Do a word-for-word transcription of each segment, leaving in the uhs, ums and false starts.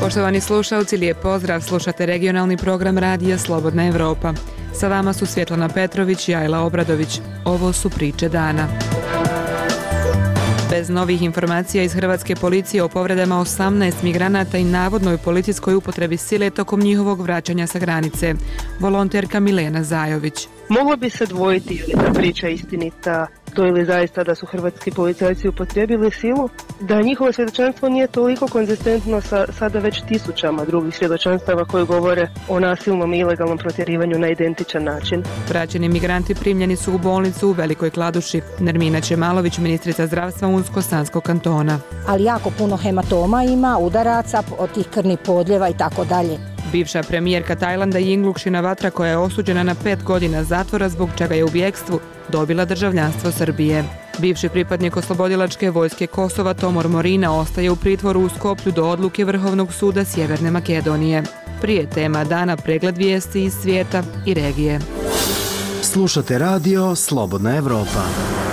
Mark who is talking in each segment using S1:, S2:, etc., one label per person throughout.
S1: Poštovani slušalci, lijep pozdrav, slušate regionalni program radija Slobodna Evropa. Sa vama su Svjetlana Petrović i Ajla Obradović. Ovo su priče dana. Bez novih informacija iz hrvatske policije o povredama osamnaest migranata i navodnoj policijskoj upotrebi sile tokom njihovog vraćanja sa granice. Volonterka Milena Zajović.
S2: Moglo bi se dvojiti je li ta priča istinita, to ili zaista da su hrvatski policajci upotrijebili silu, da njihovo svjedočanstvo nije toliko konzistentno sa sada već tisućama drugih svjedočanstava koji govore o nasilnom i ilegalnom protjerivanju na identičan način.
S1: Vraćeni migranti primljeni su u bolnicu u Velikoj Kladuši. Nermina Čemalović, ministrica zdravstva Unsko-Sanskog kantona.
S3: Ali jako puno hematoma ima, udaraca, od tih krvnih podljeva i tako dalje.
S1: Bivša premijerka Tajlanda Yingluck Shinawatra, koja je osuđena na pet godina zatvora zbog čega je u bjekstvu, dobila državljanstvo Srbije. Bivši pripadnik oslobodilačke vojske Kosova Tomor Morina ostaje u pritvoru u Skoplju do odluke Vrhovnog suda Sjeverne Makedonije. Prije tema dana pregled vijesti iz svijeta i regije.
S4: Slušate radio Slobodna Evropa.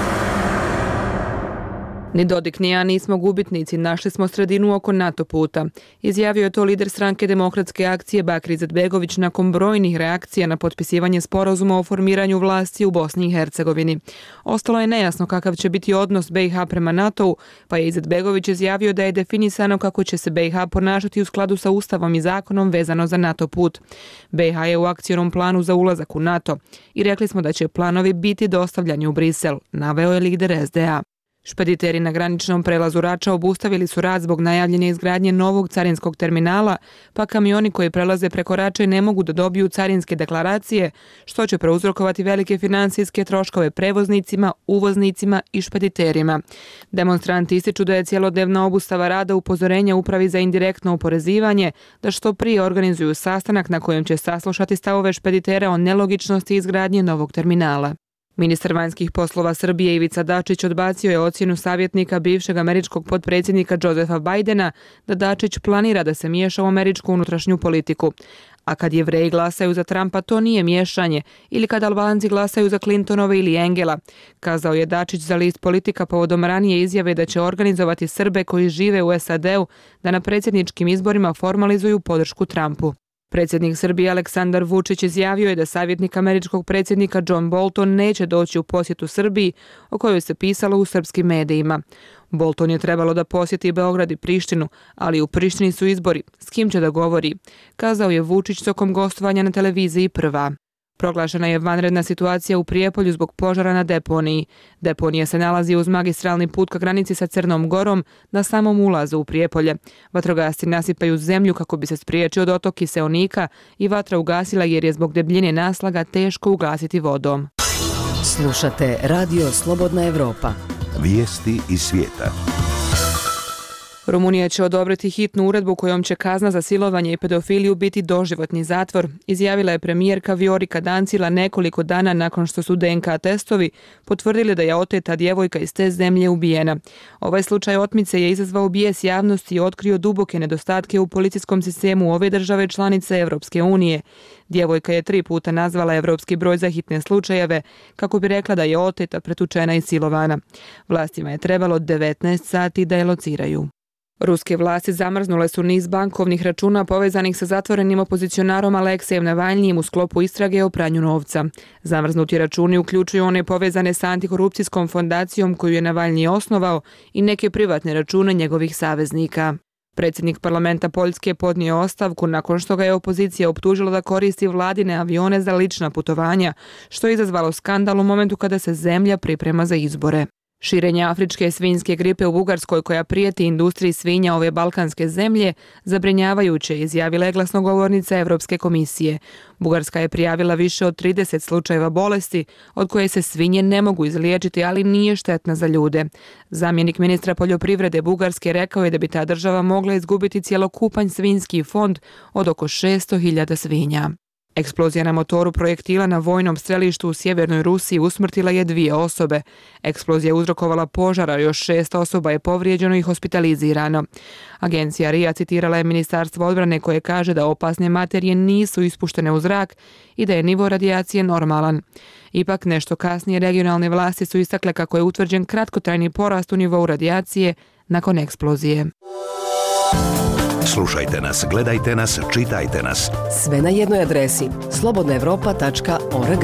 S1: Ni Dodik ni ja nismo gubitnici, našli smo sredinu oko NATO puta. Izjavio je to lider stranke Demokratske akcije Bakir Izetbegović nakon brojnih reakcija na potpisivanje sporazuma o formiranju vlasti u Bosni i Hercegovini. Ostalo je nejasno kakav će biti odnos B i H prema NATO-u, pa je Izetbegović izjavio da je definisano kako će se B i H ponašati u skladu sa Ustavom i zakonom vezano za NATO put. B i H je u akcionom planu za ulazak u NATO i rekli smo da će planovi biti dostavljani u Brisel, naveo je lider S D A. Špediteri na graničnom prelazu Rača obustavili su rad zbog najavljene izgradnje novog carinskog terminala, pa kamioni koji prelaze preko Rače ne mogu da dobiju carinske deklaracije, što će prouzrokovati velike financijske troškove prevoznicima, uvoznicima i špediterima. Demonstranti ističu da je cjelodnevna obustava rada upozorenja Upravi za indirektno oporezivanje da što prije organizuju sastanak na kojem će saslušati stavove špeditera o nelogičnosti izgradnje novog terminala. Ministar vanjskih poslova Srbije Ivica Dačić odbacio je ocjenu savjetnika bivšeg američkog potpredsjednika Josefa Bidena da Dačić planira da se miješa u američku unutrašnju politiku. A kad Jevreji glasaju za Trumpa, to nije miješanje, ili kad Albanci glasaju za Clintonove ili Engela, kazao je Dačić za list Politika povodom ranije izjave da će organizovati Srbe koji žive u S A D-u da na predsjedničkim izborima formalizuju podršku Trumpu. Predsjednik Srbije Aleksandar Vučić izjavio je da savjetnik američkog predsjednika John Bolton neće doći u posjetu Srbiji, o kojoj se pisalo u srpskim medijima. Bolton je trebalo da posjeti Beograd i Prištinu, ali u Prištini su izbori, s kim će da govori, kazao je Vučić tokom gostovanja na televiziji Prva. Proglašena je vanredna situacija u Prijepolju zbog požara na deponiji. Deponija se nalazi uz magistralni put ka granici sa Crnom Gorom na samom ulazu u Prijepolje. Vatrogasci nasipaju zemlju kako bi se spriječio dotok kiseonika i vatra ugasila jer je zbog debljine naslaga teško ugasiti vodom.
S5: Slušate radio Slobodna Evropa.
S6: Vijesti iz svijeta.
S1: Rumunija će odobriti hitnu uredbu kojom će kazna za silovanje i pedofiliju biti doživotni zatvor, izjavila je premijerka Viorica Dancila nekoliko dana nakon što su D N K testovi potvrdili da je oteta djevojka iz te zemlje ubijena. Ovaj slučaj otmice je izazvao bijes javnosti i otkrio duboke nedostatke u policijskom sistemu ove države članice Evropske unije. Djevojka je tri puta nazvala evropski broj za hitne slučajeve kako bi rekla da je oteta, pretučena i silovana. Vlastima je trebalo devetnaest sati da je lociraju. Ruske vlasti zamrznule su niz bankovnih računa povezanih sa zatvorenim opozicionarom Aleksejem Navalnijim u sklopu istrage o pranju novca. Zamrznuti računi uključuju one povezane sa antikorupcijskom fondacijom koju je Navalnji osnovao i neke privatne račune njegovih saveznika. Predsjednik parlamenta Poljske podnio je ostavku nakon što ga je opozicija optužila da koristi vladine avione za lična putovanja, što je izazvalo skandal u momentu kada se zemlja priprema za izbore. Širenje afričke svinjske gripe u Bugarskoj koja prijeti industriji svinja ove balkanske zemlje zabrinjavajuće, izjavila je glasnogovornica Europske komisije. Bugarska je prijavila više od trideset slučajeva bolesti od koje se svinje ne mogu izliječiti, ali nije štetna za ljude. Zamjenik ministra poljoprivrede Bugarske rekao je da bi ta država mogla izgubiti cjelokupan svinjski fond od oko šesto hiljada svinja. Eksplozija na motoru projektila na vojnom strelištu u sjevernoj Rusiji usmrtila je dvije osobe. Eksplozija je uzrokovala požar, a još šest osoba je povrijeđeno i hospitalizirano. Agencija R I A citirala je Ministarstvo odbrane koje kaže da opasne materije nisu ispuštene u zrak i da je nivo radijacije normalan. Ipak nešto kasnije regionalne vlasti su istakle kako je utvrđen kratkotrajni porast u nivou radijacije nakon eksplozije.
S6: Slušajte nas, gledajte nas, čitajte nas.
S5: Sve na jednoj adresi slobodna europa tačka org.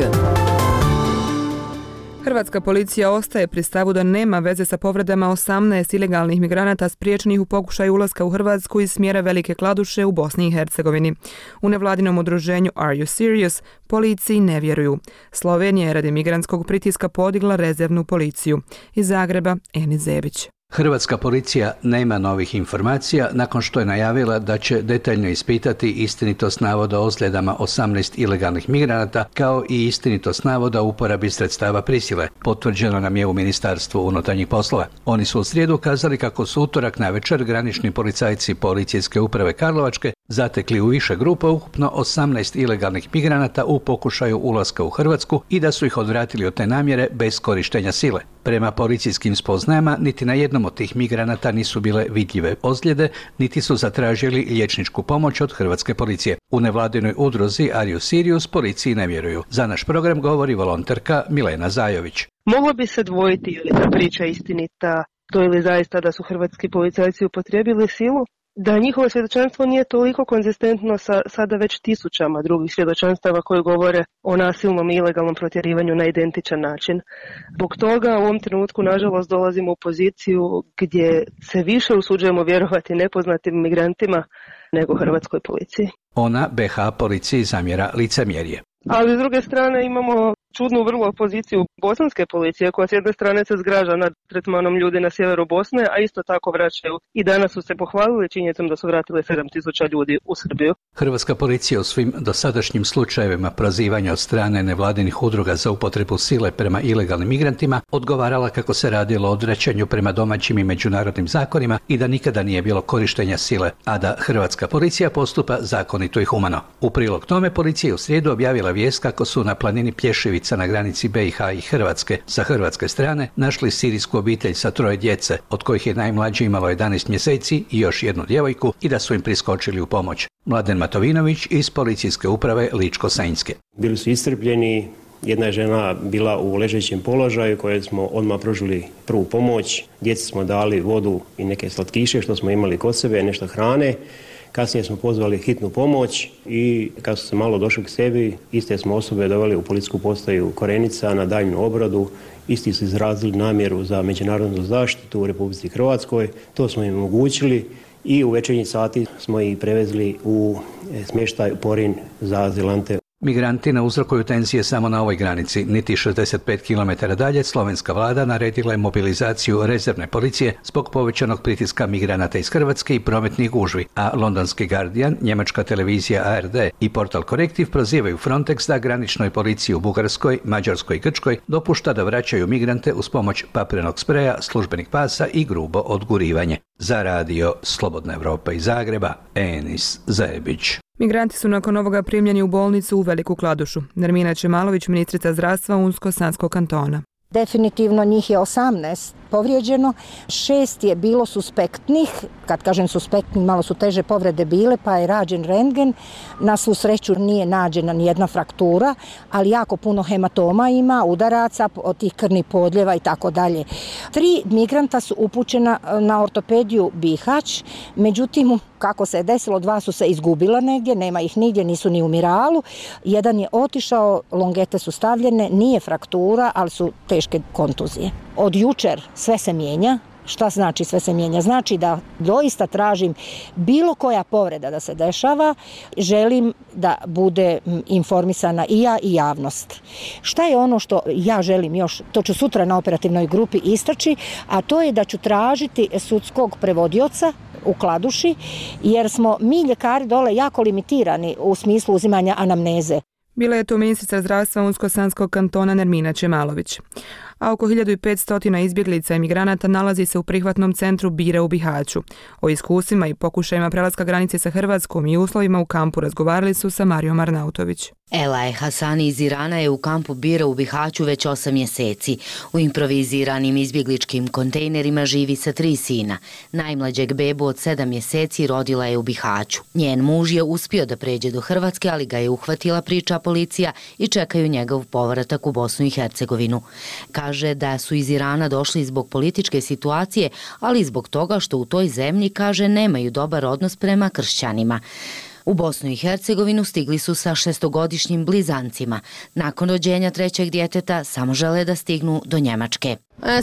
S1: Hrvatska policija ostaje pri stavu da nema veze sa povredama osamnaest ilegalnih migranata spriječenih u pokušaju ulaska u Hrvatsku iz smjera Velike Kladuše u Bosni i Hercegovini. U nevladinom udruženju Are You Serious policiji ne vjeruju. Slovenija je radi migrantskog pritiska podigla rezervnu policiju. Iz Zagreba, Enis Zebić.
S7: Hrvatska policija nema novih informacija nakon što je najavila da će detaljno ispitati istinitost navoda o ozljedama osamnaest ilegalnih migranata kao i istinitost navoda o uporabi sredstava prisile, potvrđeno nam je u Ministarstvu unutarnjih poslova. Oni su u srijedu kazali kako su utorak navečer granični policajci Policijske uprave Karlovačke zatekli u više grupa ukupno osamnaest ilegalnih migranata u pokušaju ulaska u Hrvatsku i da su ih odvratili od te namjere bez korištenja sile. Prema policijskim spoznajama, niti na jednom od tih migranata nisu bile vidljive ozljede, niti su zatražili liječničku pomoć od hrvatske policije. U nevladinoj udruzi Are You Serious policiji ne vjeruju. Za naš program govori volonterka Milena Zajović.
S2: Moglo bi se dvojiti je li ta priča istinita, to je li zaista da su hrvatski policajci upotrijebili silu, da njihovo svjedočanstvo nije toliko konzistentno sa sada već tisućama drugih svjedočanstava koji govore o nasilnom i ilegalnom protjerivanju na identičan način. Zbog toga u ovom trenutku nažalost dolazimo u poziciju gdje se više usuđujemo vjerovati nepoznatim migrantima nego hrvatskoj policiji.
S7: Ona be ha policiji zamjera licemjerje.
S2: Ali s druge strane imamo čudnu vrlo poziciju bosanske policije koja s jedne strane se zgraža nad tretmanom ljudi na sjeveru Bosne, a isto tako vraćaju i danas su se pohvalili činjenicom da su vratili sedam tisuća ljudi u Srbiju.
S7: Hrvatska policija u svim dosadašnjim slučajevima prozivanja od strane nevladinih udruga za upotrebu sile prema ilegalnim migrantima odgovarala kako se radilo o odvraćanju prema domaćim i međunarodnim zakonima i da nikada nije bilo korištenja sile, a da hrvatska policija postupa zakonito i humano. U prilog tome policija je u srijedu objavila vijest kako su na planini Plješevica na granici be i ha i Hrvatske sa hrvatske strane našli sirijsku obitelj sa troje djece, od kojih je najmlađe imalo jedanaest mjeseci i još jednu djevojku i da su im priskočili u pomoć. Mladen Matovinović iz Policijske uprave Ličko-Senjske.
S8: Bili su iscrpljeni, jedna je žena bila u ležećem položaju koje smo odmah pružili prvu pomoć. Djeci smo dali vodu i neke slatkiše što smo imali kod sebe, nešto hrane. Kasnije smo pozvali hitnu pomoć i kad su se malo došli k sebi, iste smo osobe doveli u policijsku postaju Korenica na daljnju obradu. Isti su izrazili namjeru za međunarodnu zaštitu u Republici Hrvatskoj. To smo im omogućili i u večernji sati smo ih prevezli u smještaj Porin za azilante.
S7: Migranti ne uzrokuju tenzije samo na ovoj granici. Niti šezdeset pet kilometara dalje slovenska vlada naredila je mobilizaciju rezervne policije zbog povećanog pritiska migranata iz Hrvatske i prometnih gužvi, a londonski Guardian, njemačka televizija a er de i portal Korektiv prozivaju Frontex da graničnoj policiji u Bugarskoj, Mađarskoj i Grčkoj dopušta da vraćaju migrante uz pomoć paprenog spreja, službenih pasa i grubo odgurivanje. Za radio Slobodna Europa iz Zagreba, Enis Zebić.
S1: Migranti su nakon ovoga primljeni u bolnicu u Veliku Kladušu. Nermina Čemalović, ministrica zdravstva Unsko-Sanskog kantona.
S3: Definitivno njih je osamnaest povrijeđeno, šest je bilo suspektnih, kad kažem suspektnih malo su teže povrede bile pa je rađen rentgen, na svu sreću nije nađena ni jedna fraktura, ali jako puno hematoma ima, udaraca, od tih krvnih podljeva i tako dalje. Tri migranta su upućena na ortopediju Bihać, međutim kako se je desilo, dva su se izgubila negdje, nema ih nigdje, nisu ni u Miralu, jedan je otišao, longete su stavljene, nije fraktura, ali su teške kontuzije. Od jučer sve se mijenja. Šta znači sve se mijenja? Znači da doista tražim bilo koja povreda da se dešava, želim da bude informisana i ja i javnost. Šta je ono što ja želim još, to ću sutra na operativnoj grupi istaći, a to je da ću tražiti sudskog prevodioca u Kladuši, jer smo mi ljekari dole jako limitirani u smislu uzimanja anamneze.
S1: Bila je to ministrica zdravstva Unsko-Sanskog kantona Nermina Čemalović. A oko hiljadu petsto izbjeglica i migranata nalazi se u prihvatnom centru Bira u Bihaću. O iskustvima i pokušajima prelaska granice sa Hrvatskom i uslovima u kampu razgovarali su sa Marijom Arnautović.
S9: Elaje Hasani iz Irana je u kampu Bira u Bihaću već osam mjeseci. U improviziranim izbjegličkim kontejnerima živi sa tri sina. Najmlađeg bebu od sedam mjeseci rodila je u Bihaću. Njen muž je uspio da pređe do Hrvatske, ali ga je uhvatila priča policija i čekaju njegov povratak u Bosnu i Hercegovinu. Kaže kaže da su iz Irana došli zbog političke situacije, ali i zbog toga što u toj zemlji, kaže, nemaju dobar odnos prema kršćanima. U Bosnu i Hercegovinu stigli su sa šestogodišnjim blizancima. Nakon rođenja trećeg djeteta samo žele da stignu do Njemačke.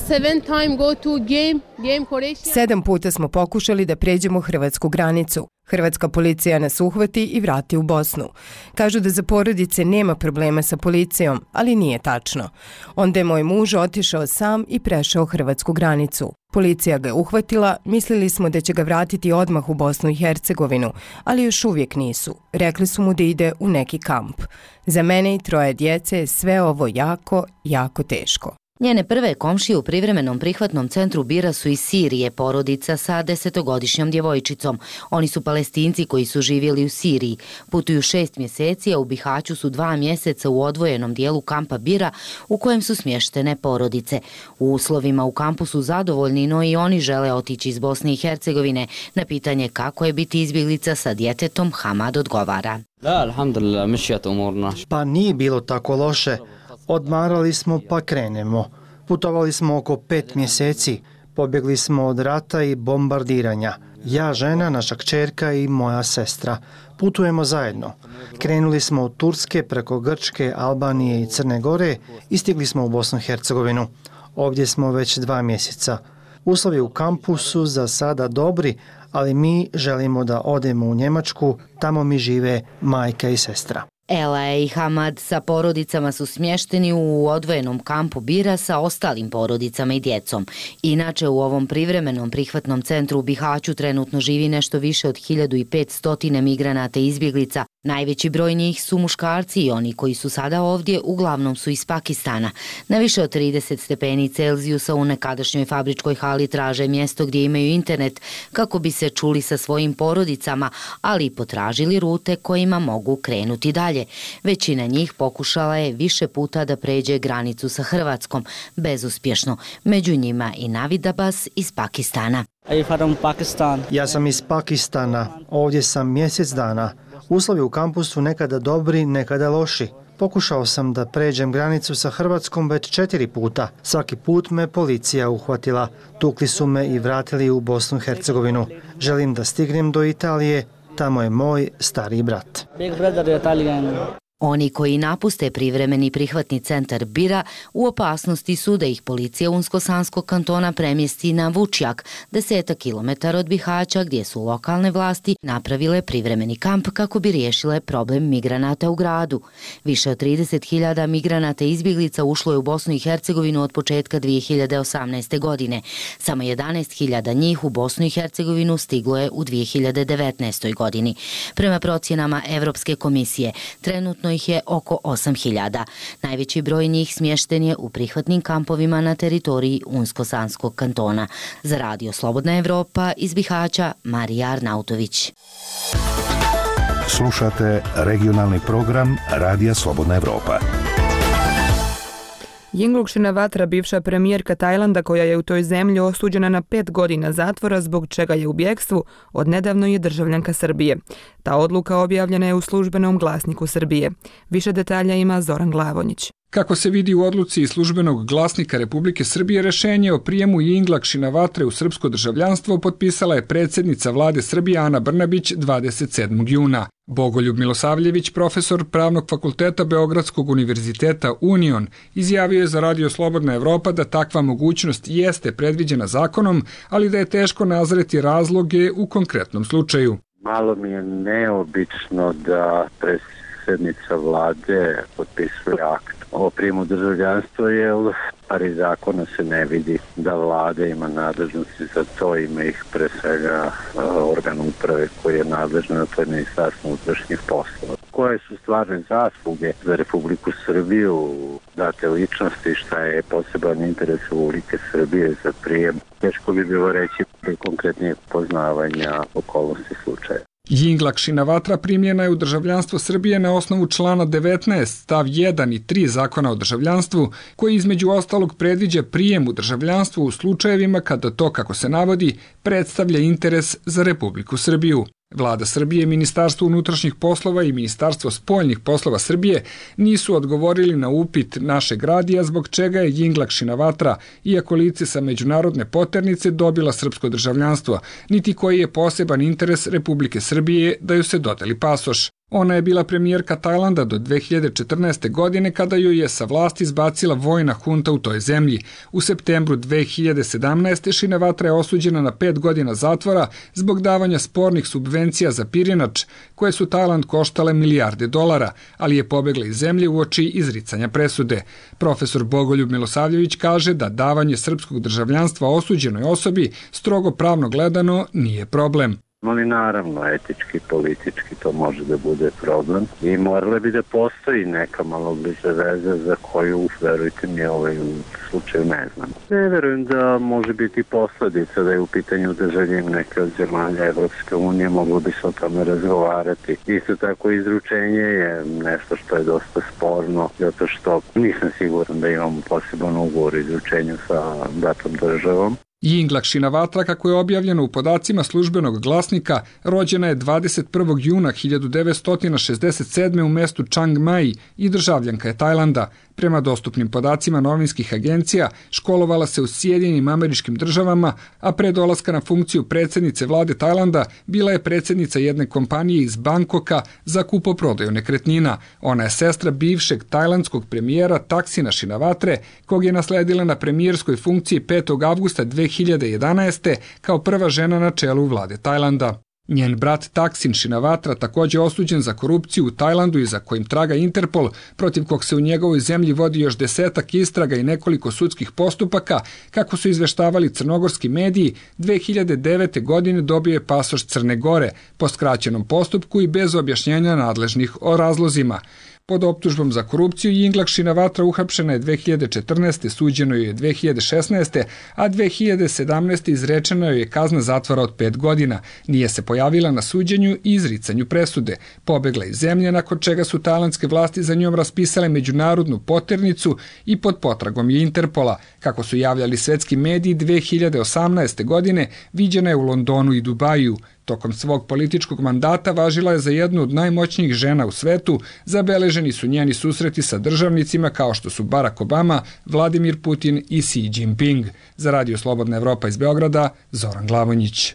S10: Sedam puta smo pokušali da pređemo hrvatsku granicu. Hrvatska policija nas uhvati i vrati u Bosnu. Kažu da za porodice nema problema sa policijom, ali nije tačno. Onda je moj muž otišao sam i prešao hrvatsku granicu. Policija ga je uhvatila, mislili smo da će ga vratiti odmah u Bosnu i Hercegovinu, ali još uvijek nisu. Rekli su mu da ide u neki kamp. Za mene i troje djece je sve ovo jako, jako teško.
S9: Njene prve komšije u privremenom prihvatnom centru Bira su iz Sirije, porodica sa desetogodišnjom djevojčicom. Oni su Palestinci koji su živjeli u Siriji. Putuju šest mjeseci, a u Bihaću su dva mjeseca u odvojenom dijelu kampa Bira u kojem su smještene porodice. U uslovima u kampu su zadovoljni, no i oni žele otići iz Bosne i Hercegovine. Na pitanje kako je biti izbjeglica sa djetetom, Hamad odgovara.
S11: Pa nije bilo tako loše. Odmarali smo pa krenemo. Putovali smo oko pet mjeseci. Pobjegli smo od rata i bombardiranja. Ja, žena, naša kćerka i moja sestra. Putujemo zajedno. Krenuli smo od Turske preko Grčke, Albanije i Crne Gore i stigli smo u Bosnu i Hercegovinu. Ovdje smo već dva mjeseca. Uslovi u kampu su za sada dobri, ali mi želimo da odemo u Njemačku, tamo mi žive majka i sestra.
S9: Ela i Hamad sa porodicama su smješteni u odvojenom kampu Bira sa ostalim porodicama i djecom. Inače, u ovom privremenom prihvatnom centru u Bihaću trenutno živi nešto više od hiljadu petsto migranata i izbjeglica. Najveći broj njih su muškarci i oni koji su sada ovdje uglavnom su iz Pakistana. Na više od trideset stepeni Celzijusa u nekadašnjoj fabričkoj hali traže mjesto gdje imaju internet kako bi se čuli sa svojim porodicama, ali i potražili rute kojima mogu krenuti dalje. Većina njih pokušala je više puta da pređe granicu sa Hrvatskom, bezuspješno. Među njima i Navid Abbas iz Pakistana.
S11: Ja sam iz Pakistana, ovdje sam mjesec dana. Uslovi u kampusu nekada dobri, nekada loši. Pokušao sam da pređem granicu sa Hrvatskom već četiri puta. Svaki put me policija uhvatila. Tukli su me i vratili u Bosnu i Hercegovinu. Želim da stignem do Italije, tamo je moj stari brat.
S9: Oni koji napuste privremeni prihvatni centar Bira u opasnosti su da ih policija Unsko-Sanskog kantona premjesti na Vučjak, desetak kilometara od Bihaća, gdje su lokalne vlasti napravile privremeni kamp kako bi riješile problem migranata u gradu. Više od trideset hiljada migranata i izbjeglica ušlo je u Bosnu i Hercegovinu od početka dvije hiljade osamnaeste. godine. Samo jedanaest hiljada njih u Bosnu i Hercegovinu stiglo je u dvije hiljade devetnaestoj. godini. Prema procjenama Evropske komisije, trenutno ih je oko osam hiljada. Najveći broj njih smješten je u prihvatnim kampovima na teritoriji Unsko-Sanskog kantona. Za Radio Slobodna Evropa iz Bihaća, Marija Arnautović.
S6: Slušate regionalni program Radija Slobodna Evropa.
S1: Yingluck Shinawatra, bivša premijerka Tajlanda koja je u toj zemlji osuđena na pet godina zatvora zbog čega je u bjegstvu, odnedavno je državljanka Srbije. Ta odluka objavljena je u službenom glasniku Srbije. Više detalja ima Zoran Glavonjić.
S12: Kako se vidi u odluci službenog glasnika Republike Srbije, rješenje o prijemu Yingluck Shinawatre u srpsko državljanstvo potpisala je predsjednica vlade Srbije Ana Brnabić dvadeset sedmog juna. Bogoljub Milosavljević, profesor Pravnog fakulteta Beogradskog univerziteta Union, izjavio je za Radio Slobodna Evropa da takva mogućnost jeste predviđena zakonom, ali da je teško nazreti razloge u konkretnom slučaju.
S13: Malo mi je neobično da predsjednica vlade potpisuje akt o prijemu državljanstva, jer pari zakona se ne vidi da vlada ima nadležnosti za to, ima ih pre svega organ uprave koji je nadležan, na to je Ministarstvo unutrašnjih poslova. Koje su stvarne zasluge za Republiku Srbiju, date ličnosti, šta je poseban interes Republike Srbije za prijem? Teško bi bilo reći konkretnije poznavanja okolnosti slučaja.
S12: Yingluck Shinawatra primljena je u državljanstvo Srbije na osnovu člana devetnaest stav jedan i tri Zakona o državljanstvu, koji između ostalog predviđa prijem u državljanstvo u slučajevima kada to, kako se navodi, predstavlja interes za Republiku Srbiju. Vlada Srbije, Ministarstvo unutrašnjih poslova i Ministarstvo spoljnih poslova Srbije nisu odgovorili na upit našeg radija zbog čega je Jinglakšina vatra, iako lice sa međunarodne poternice, dobila srpsko državljanstvo, niti koji je poseban interes Republike Srbije da ju se dodeli pasoš. Ona je bila premijerka Tajlanda do dve hiljade četrnaeste. godine kada ju je sa vlasti izbacila vojna hunta u toj zemlji. U septembru dve hiljade sedamnaeste. Šinavatra je osuđena na pet godina zatvora zbog davanja spornih subvencija za pirinač, koje su Tajland koštale milijarde dolara, ali je pobegla iz zemlje uoči izricanja presude. Profesor Bogoljub Milosavljević kaže da davanje srpskog državljanstva osuđenoj osobi strogo pravno gledano nije problem.
S13: Ali naravno, etički, politički to može da bude problem i morale bi da postoji neka malo bliže veze za koju, verujte mi, ovaj slučaj ne znam. Ne verujem da može biti posledica da je u pitanju državljen neke od zemalja Evropske unije, moglo bi se o tome razgovarati. Isto tako izručenje je nešto što je dosta sporno, zato što nisam siguran da imamo poseban ugovor o izručenju sa datom državom.
S12: Jinglakšina vatra, kako je objavljeno u podacima službenog glasnika, rođena je dvadeset prvog juna hiljadu devetsto šezdeset sedme. u mestu Chiang Mai i državljanka je Tajlanda. Prema dostupnim podacima novinskih agencija, školovala se u Sjedinjenim Američkim Državama, a pre dolaska na funkciju predsjednice vlade Tajlanda bila je predsjednica jedne kompanije iz Bangkoka za kupoprodaju nekretnina. Ona je sestra bivšeg tajlandskog premijera Taksina Šinavatre, kog je nasledila na premijerskoj funkciji petog avgusta dve hiljade jedanaeste. kao prva žena na čelu vlade Tajlanda. Njen brat Taksin Šinavatra također osuđen za korupciju u Tajlandu i za kojim traga Interpol, protiv kog se u njegovoj zemlji vodi još desetak istraga i nekoliko sudskih postupaka, kako su izveštavali crnogorski mediji, dve hiljade devete. godine dobio je pasoš Crne Gore po skraćenom postupku i bez objašnjenja nadležnih o razlozima. Pod optužbom za korupciju Jinglakšina vatra uhapšena je dve hiljade četrnaeste. suđeno joj je dve hiljade šesnaeste. a dve hiljade sedamnaeste. izrečena joj je kazna zatvora od pet godina. Nije se pojavila na suđenju i izricanju presude. Pobegla iz zemlje, nakon čega su tajlandske vlasti za njom raspisale međunarodnu poternicu i pod potragom je Interpola. Kako su javljali svetski mediji, dve hiljade osamnaeste. godine viđena je u Londonu i Dubaju. Tokom svog političkog mandata važila je za jednu od najmoćnijih žena u svetu, zabeleženi su njeni susreti sa državnicima kao što su Barack Obama, Vladimir Putin i Xi Jinping. Za Radio Slobodna Evropa iz Beograda, Zoran Glavonjić.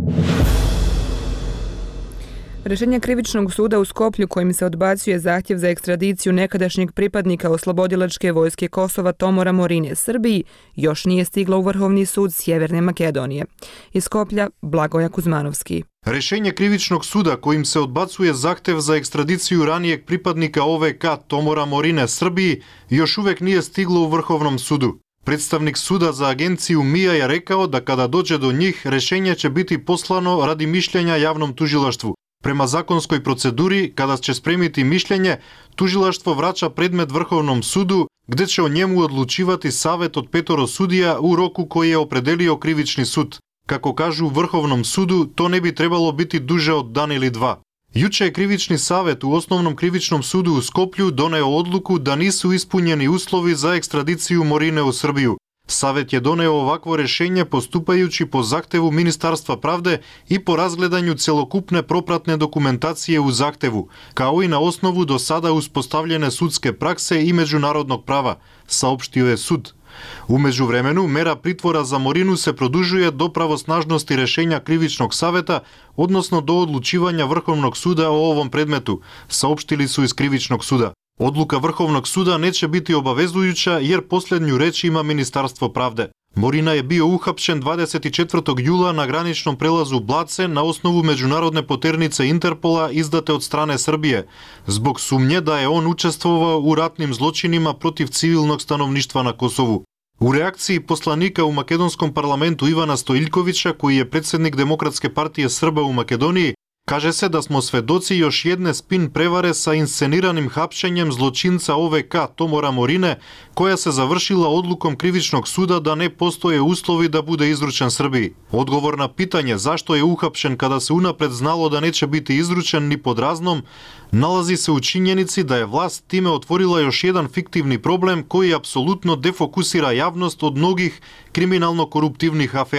S1: Rešenje Krivičnog suda u Skoplju kojim se odbacuje zahtjev za ekstradiciju nekadašnjeg pripadnika oslobodilačke vojske Kosova Tomora Morine Srbiji još nije stiglo u Vrhovni sud Sjeverne Makedonije. Iz Skoplja, Blagoja Kuzmanovski.
S14: Rešenje Krivičnog suda kojim se odbacuje zahtev za ekstradiciju ranijeg pripadnika O V K Tomora Morine Srbiji još uvek nije stiglo u Vrhovnom sudu. Predstavnik suda za agenciju M I A je rekao da kada dođe do njih, rešenje će biti poslano radi mišljenja javnom tužilaštvu. Prema zakonskoj proceduri, kada će spremiti mišljenje, tužilaštvo vraća predmet Vrhovnom sudu, gde će o njemu odlučivati savet od petoro sudija u roku koji je opredelio krivični sud. Kako kažu u Vrhovnom sudu, to ne bi trebalo biti duže od dan ili dva. Juče je krivični savet u Osnovnom krivičnom sudu u Skoplju doneo odluku da nisu ispunjeni uslovi za ekstradiciju Morine u Srbiju. Savet je doneo ovakvo rešenje postupajući po zahtevu Ministarstva pravde i po razgledanju celokupne propratne dokumentacije u zahtevu, kao i na osnovu do sada uspostavljene sudske prakse i međunarodnog prava, saopštio je sud. U međuvremenu, mera pritvora za Morinu se produžuje do pravosnažnosti rešenja Krivičnog saveta, odnosno do odlučivanja Vrhovnog suda o ovom predmetu, saopštili su iz Krivičnog suda. Odluka Vrhovnog suda neće biti obavezujuća jer posljednju reč ima Ministarstvo pravde. Morina je bio uhapšen dvadeset četvrtog jula na graničnom prelazu Blace na osnovu međunarodne poternice Interpola izdate od strane Srbije, zbog sumnje da je on učestvovao u ratnim zločinima protiv civilnog stanovništva na Kosovu. U reakciji poslanika u makedonskom parlamentu Ivana Stojiljkovića, koji je predsjednik Demokratske partije Srba u Makedoniji, kaže se da smo svedoci još jedne spin prevare sa insceniranim hapšenjem zločinca O V K Tomora Morine, koja se završila odlukom Krivičnog suda da ne postoje uslovi da bude izručen Srbiji. Odgovor na pitanje zašto je uhapšen kada se unapred znalo da neće biti izručen ni pod raznom, nalazi se u činjenici da je vlast time otvorila još jedan fiktivni problem koji apsolutno defokusira javnost od mnogih kriminalno-koruptivnih afera.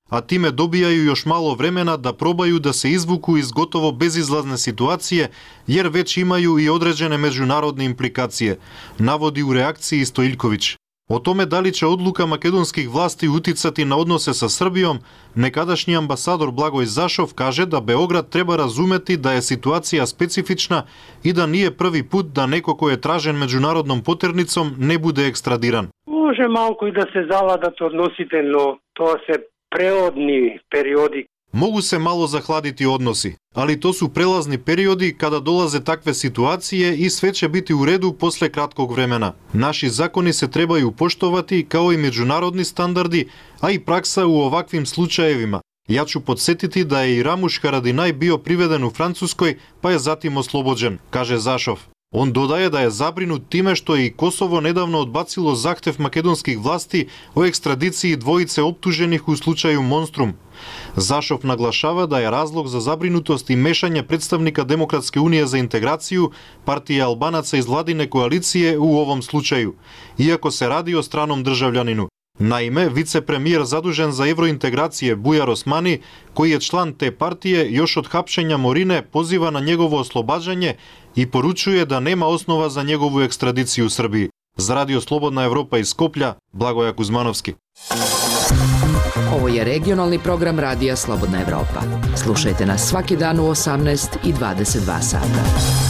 S14: a time dobijaju još malo vremena da probaju da se izvuku iz gotovo bezizlazne situacije, jer već imaju i određene međunarodne implikacije, navodi u reakciji Stojiljković. O tome da li će odluka makedonskih vlasti uticati na odnose sa Srbijom, nekadašnji ambasador Blagoj Zašov kaže da Beograd treba razumeti da je situacija specifična i da nije prvi put da neko ko je tražen međunarodnom poternicom ne bude ekstradiran.
S15: Može malko i da se zavladati odnositeljno, to se preodni periodi.
S14: Mogu se malo zahladiti odnosi, ali to su prelazni periodi kada dolaze takve situacije i sve će biti u redu posle kratkog vremena. Naši zakoni se trebaju poštovati kao i međunarodni standardi, a i praksa u ovakvim slučajevima. Ja ću podsjetiti da je i Ramuš Haradinaj bio priveden u Francuskoj, pa je zatim oslobođen, kaže Zašov. On dodaje da je zabrinut time što je i Kosovo nedavno odbacilo zahtev makedonskih vlasti o ekstradiciji dvojice optuženih u slučaju Monstrum. Zašov naglašava da je razlog za zabrinutost i mešanje predstavnika Demokratske unije za integraciju, partije Albanaca iz vladine koalicije u ovom slučaju, iako se radi o stranom državljaninu. Naime, vicepremijer zadužen za evrointegracije Bujar Osmani, koji je član te partije, još od hapšenja Morine poziva na njegovo oslobađanje i poručuje da nema osnova za njegovu ekstradiciju u Srbiji. Za Radio Slobodna Evropa iz Skoplja, Blagoja Kuzmanovski.
S5: Ovo je regionalni program Radija Slobodna Evropa. Slušajte nas svaki dan u osamnaest i dvadeset dva sata.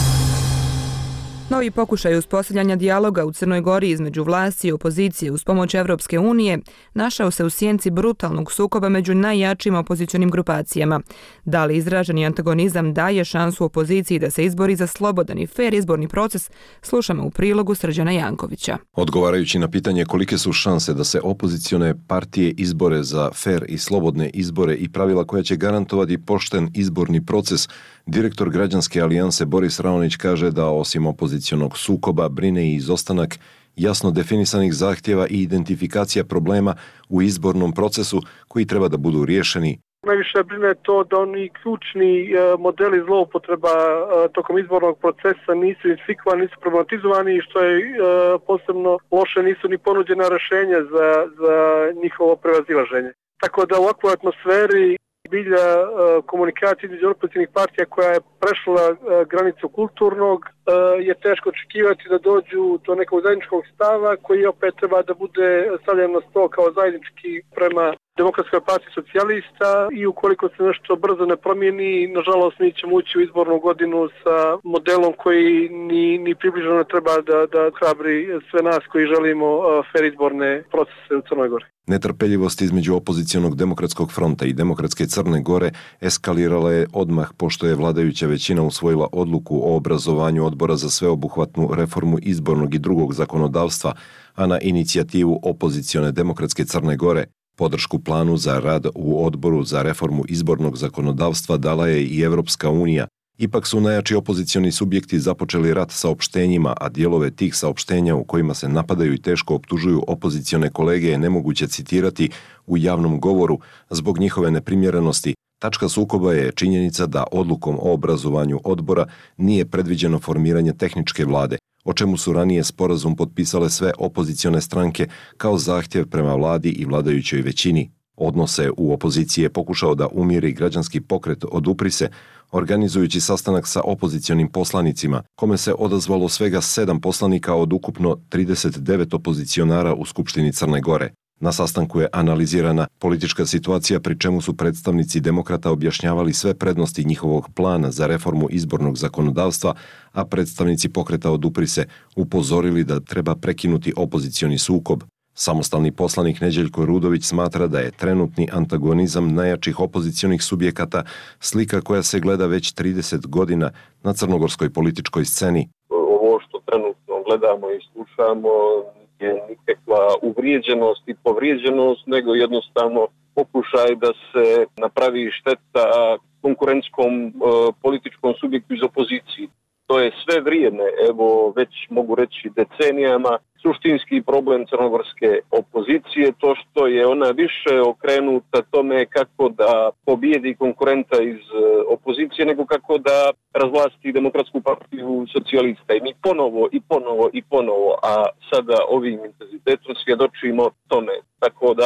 S1: Novi pokušaj uspostavljanja dijaloga u Crnoj Gori između vlasti i opozicije uz pomoć Evropske unije našao se u sjenci brutalnog sukoba među najjačim opozicionim grupacijama. Da li izraženi antagonizam daje šansu opoziciji da se izbori za slobodan i fer izborni proces, slušamo u prilogu Srđana Jankovića.
S16: Odgovarajući na pitanje kolike su šanse da se opozicione partije izbore za fer i slobodne izbore i pravila koja će garantovati pošten izborni proces, direktor Građanske alijanse Boris Raonić kaže da osim opozicionog sukoba brine i izostanak jasno definisanih zahtjeva i identifikacija problema u izbornom procesu koji treba da budu riješeni.
S15: Najviše brine to da oni ključni modeli zloupotreba tokom izbornog procesa nisu identifikovani, nisu problematizovani i što je posebno loše, nisu ni ponuđena rješenja za, za njihovo prevazilaženje. Tako da u ovakvoj atmosferi bilja komunikacije između opozicionih partija koja je prešla granicu kulturnog, je teško očekivati da dođu do nekog zajedničkog stava koji opet treba da bude stavljen na stol kao zajednički prema Demokratskoj partiji socijalista i ukoliko se nešto brzo ne promijeni, nažalost mi ćemo ući u izbornu godinu sa modelom koji ni, ni približno ne treba da, da hrabri sve nas koji želimo fer izborne procese u Crnoj Gori.
S16: Netrpeljivost između opozicionog Demokratskog fronta i Demokratske Crne Gore eskalirala je odmah pošto je vladajuća većina usvojila odluku o obrazovanju odbora za sveobuhvatnu reformu izbornog i drugog zakonodavstva, a na inicijativu opozicione Demokratske Crne Gore. Podršku planu za rad u odboru za reformu izbornog zakonodavstva dala je i Evropska unija. Ipak su najjači opozicioni subjekti započeli rat saopštenjima, a dijelove tih saopštenja u kojima se napadaju i teško optužuju opozicione kolege je nemoguće citirati u javnom govoru zbog njihove neprimjerenosti. Tačka sukoba je činjenica da odlukom o obrazovanju odbora nije predviđeno formiranje tehničke vlade, o čemu su ranije sporazum potpisale sve opozicione stranke kao zahtjev prema vladi i vladajućoj većini. Odnose u opoziciji je pokušao da umiri građanski pokret Odupri se, organizujući sastanak sa opozicionim poslanicima, kome se odazvalo svega sedam poslanika od ukupno trideset devet opozicionara u Skupštini Crne Gore. Na sastanku je analizirana politička situacija, pri čemu su predstavnici demokrata objašnjavali sve prednosti njihovog plana za reformu izbornog zakonodavstva, a predstavnici pokreta Odupri se upozorili da treba prekinuti opozicioni sukob. Samostalni poslanik Neđeljko Rudović smatra da je trenutni antagonizam najjačih opozicionih subjekata slika koja se gleda već trideset godina na crnogorskoj političkoj sceni.
S17: Ovo što trenutno gledamo i slušamo je nikakva uvrijeđenost i povrijeđenost, nego jednostavno pokušaj da se napravi šteta konkurentskom e, političkom subjektu iz opozicije. To je sve vrijeme, evo već mogu reći decenijama, suštinski problem crnogorske opozicije, to što je ona više okrenuta tome kako da pobijedi konkurenta iz opozicije, nego kako da razvlasti Demokratsku partiju socijalista. I mi ponovo i ponovo i ponovo, a sada ovim intenzitetom svjedočimo tome. Tako da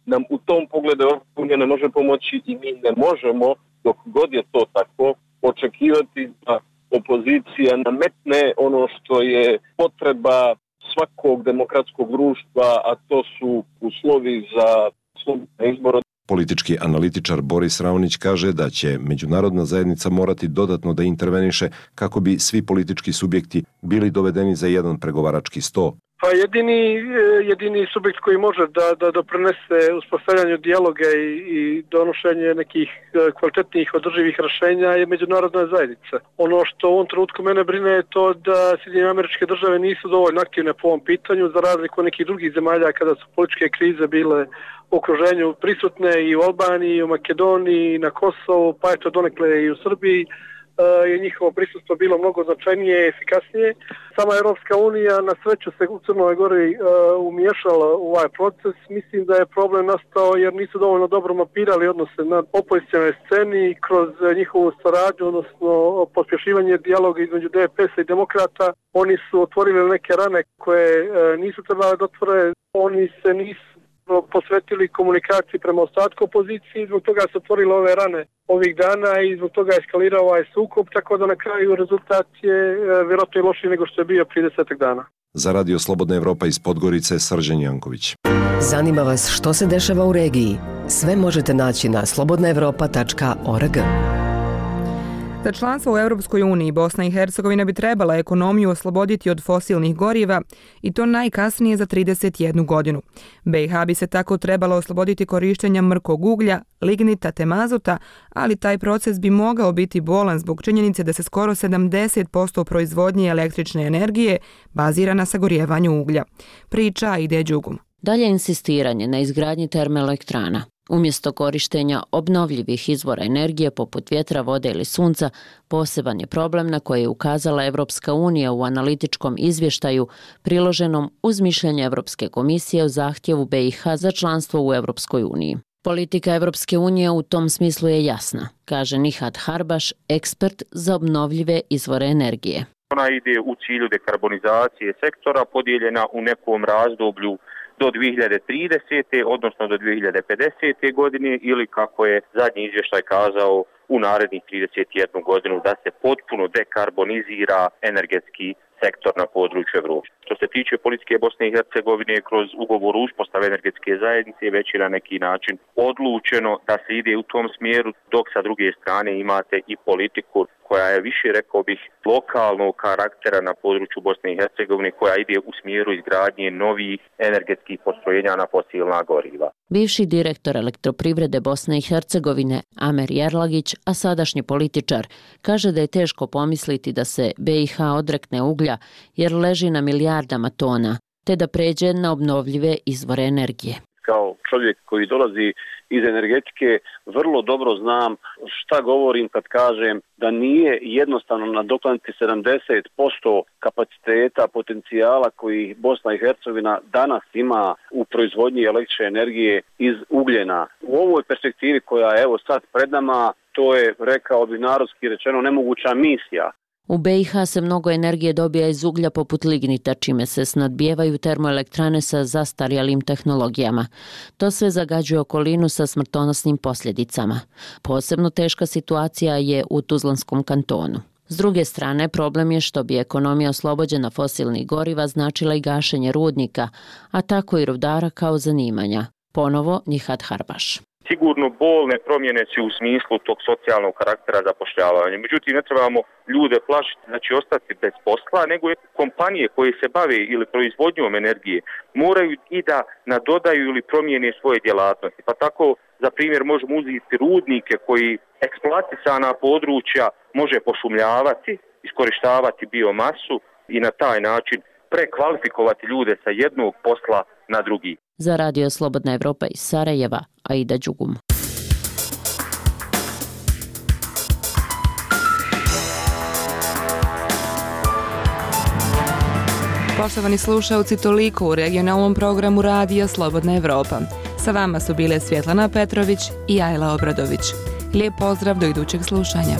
S17: nam u tom pogledu Europska unija ne može pomoći i mi ne možemo, dok god je to tako, očekivati da opozicija nametne ono što je potreba svakog demokratskog društva, a to su uslovi za slobodne izbore.
S16: Politički analitičar Boris Raonić kaže da će međunarodna zajednica morati dodatno da interveniše kako bi svi politički subjekti bili dovedeni za jedan pregovarački sto.
S15: Pa jedini, jedini subjekt koji može da, da doprinese uspostavljanju dijaloga i, i donošenje nekih kvalitetnih održivih rješenja je međunarodna zajednica. Ono što u ovom trenutku mene brine je to da Sjedinjene Američke Države nisu dovoljno aktivne po ovom pitanju, za razliku od nekih drugih zemalja kada su političke krize bile u okruženju prisutne i u Albaniji, i u Makedoniji, i na Kosovu, pa eto donekle i u Srbiji. Je njihovo prisustvo bilo mnogo značajnije i efikasnije. Sama Europska unija na sreću se u Crnoj Gori uh, umiješala u ovaj proces. Mislim da je problem nastao jer nisu dovoljno dobro mapirali odnose na opozicionalnoj sceni kroz njihovu saradnju, odnosno pospješivanje dijaloga između D P S-a i demokrata. Oni su otvorili neke rane koje uh, nisu trebali da otvore. Oni se nisu posvetili komunikaciji prema ostatku opozicije, zbog toga su otvorile ove rane ovih dana i zbog toga je eskalirao ovaj sukob, tako da na kraju rezultat je vjerojatno i lošiji nego što je bio prije desetak dana.
S16: Za Radio Slobodna Evropa iz Podgorice, Srđan Janković.
S18: Zanima vas što se dešava u regiji? Sve možete naći na slobodna evropa tačka org.
S1: Za članstvo u Europskoj uniji Bosna i Hercegovina bi trebala ekonomiju osloboditi od fosilnih goriva i to najkasnije za trideset jednu godinu. B i H bi se tako trebala osloboditi korištenja mrkog uglja, lignita te mazuta, ali taj proces bi mogao biti bolan zbog činjenice da se skoro sedamdeset posto proizvodnje električne energije bazira na sagorijevanju uglja. Priča ide Đugum.
S19: Dalje insistiranje na izgradnji termoelektrana. Umjesto korištenja obnovljivih izvora energije poput vjetra, vode ili sunca, poseban je problem na koji je ukazala Evropska unija u analitičkom izvještaju priloženom uz mišljenje Evropske komisije o zahtjevu B i H za članstvo u Evropskoj uniji. Politika Evropske unije u tom smislu je jasna, kaže Nihat Harbaš, ekspert za obnovljive izvore energije.
S20: Ona ide u cilju dekarbonizacije sektora podijeljena u nekom razdoblju do dvije hiljade tridesete. odnosno do dvije hiljade pedesete. godine ili kako je zadnji izvještaj kazao u narednih trideset jednu godinu da se potpuno dekarbonizira energetski sektor na području Evrope. Što se tiče politike Bosne i Hercegovine, kroz ugovor o uspostavi energetske zajednice već je na neki način odlučeno da se ide u tom smjeru, dok sa druge strane imate i politiku koja je više, rekao bih, lokalnog karaktera na području Bosne i Hercegovine, koja ide u smjeru izgradnje novih energetskih postrojenja na fosilna goriva.
S19: Bivši direktor elektroprivrede Bosne i Hercegovine Amer Jerlagić, a sadašnji političar, kaže da je teško pomisliti da se B i H odrekne uglja jer leži na milijardama tona, te da pređe na obnovljive izvore energije.
S21: Kao čovjek koji dolazi iz energetike, vrlo dobro znam šta govorim kad kažem da nije jednostavno nadoknaditi sedamdeset posto kapaciteta, potencijala koji Bosna i Hercegovina danas ima u proizvodnji električne energije iz ugljena. U ovoj perspektivi koja je evo sad pred nama, to je, rekao bi narodski rečeno, nemoguća misija.
S19: U B i H se mnogo energije dobija iz uglja poput lignita, čime se snadbijevaju termoelektrane sa zastarjelim tehnologijama. To sve zagađuje okolinu sa smrtonosnim posljedicama. Posebno teška situacija je u Tuzlanskom kantonu. S druge strane, problem je što bi ekonomija oslobođena fosilnih goriva značila i gašenje rudnika, a tako i rudara kao zanimanja. Ponovo Nihat Harbaš.
S20: Sigurno bolne promjene će u smislu tog socijalnog karaktera zapošljavanja. Međutim, ne trebamo ljude plašiti da će ostati bez posla, nego kompanije koje se bave ili proizvodnjom energije moraju i da nadodaju ili promijene svoje djelatnosti. Pa tako, za primjer, možemo uzeti rudnike koji eksploatisana područja može pošumljavati, iskorištavati biomasu i na taj način prekvalifikovati ljude sa jednog posla na drugi.
S19: Za Radio Slobodna Evropa iz Sarajeva, Aida Đugum.
S1: Poštovani slušalci, toliko u regionalnom programu Radija Slobodna Evropa. Sa vama su bile Svjetlana Petrović i Ajla Obradović. Lijep pozdrav do idućeg slušanja.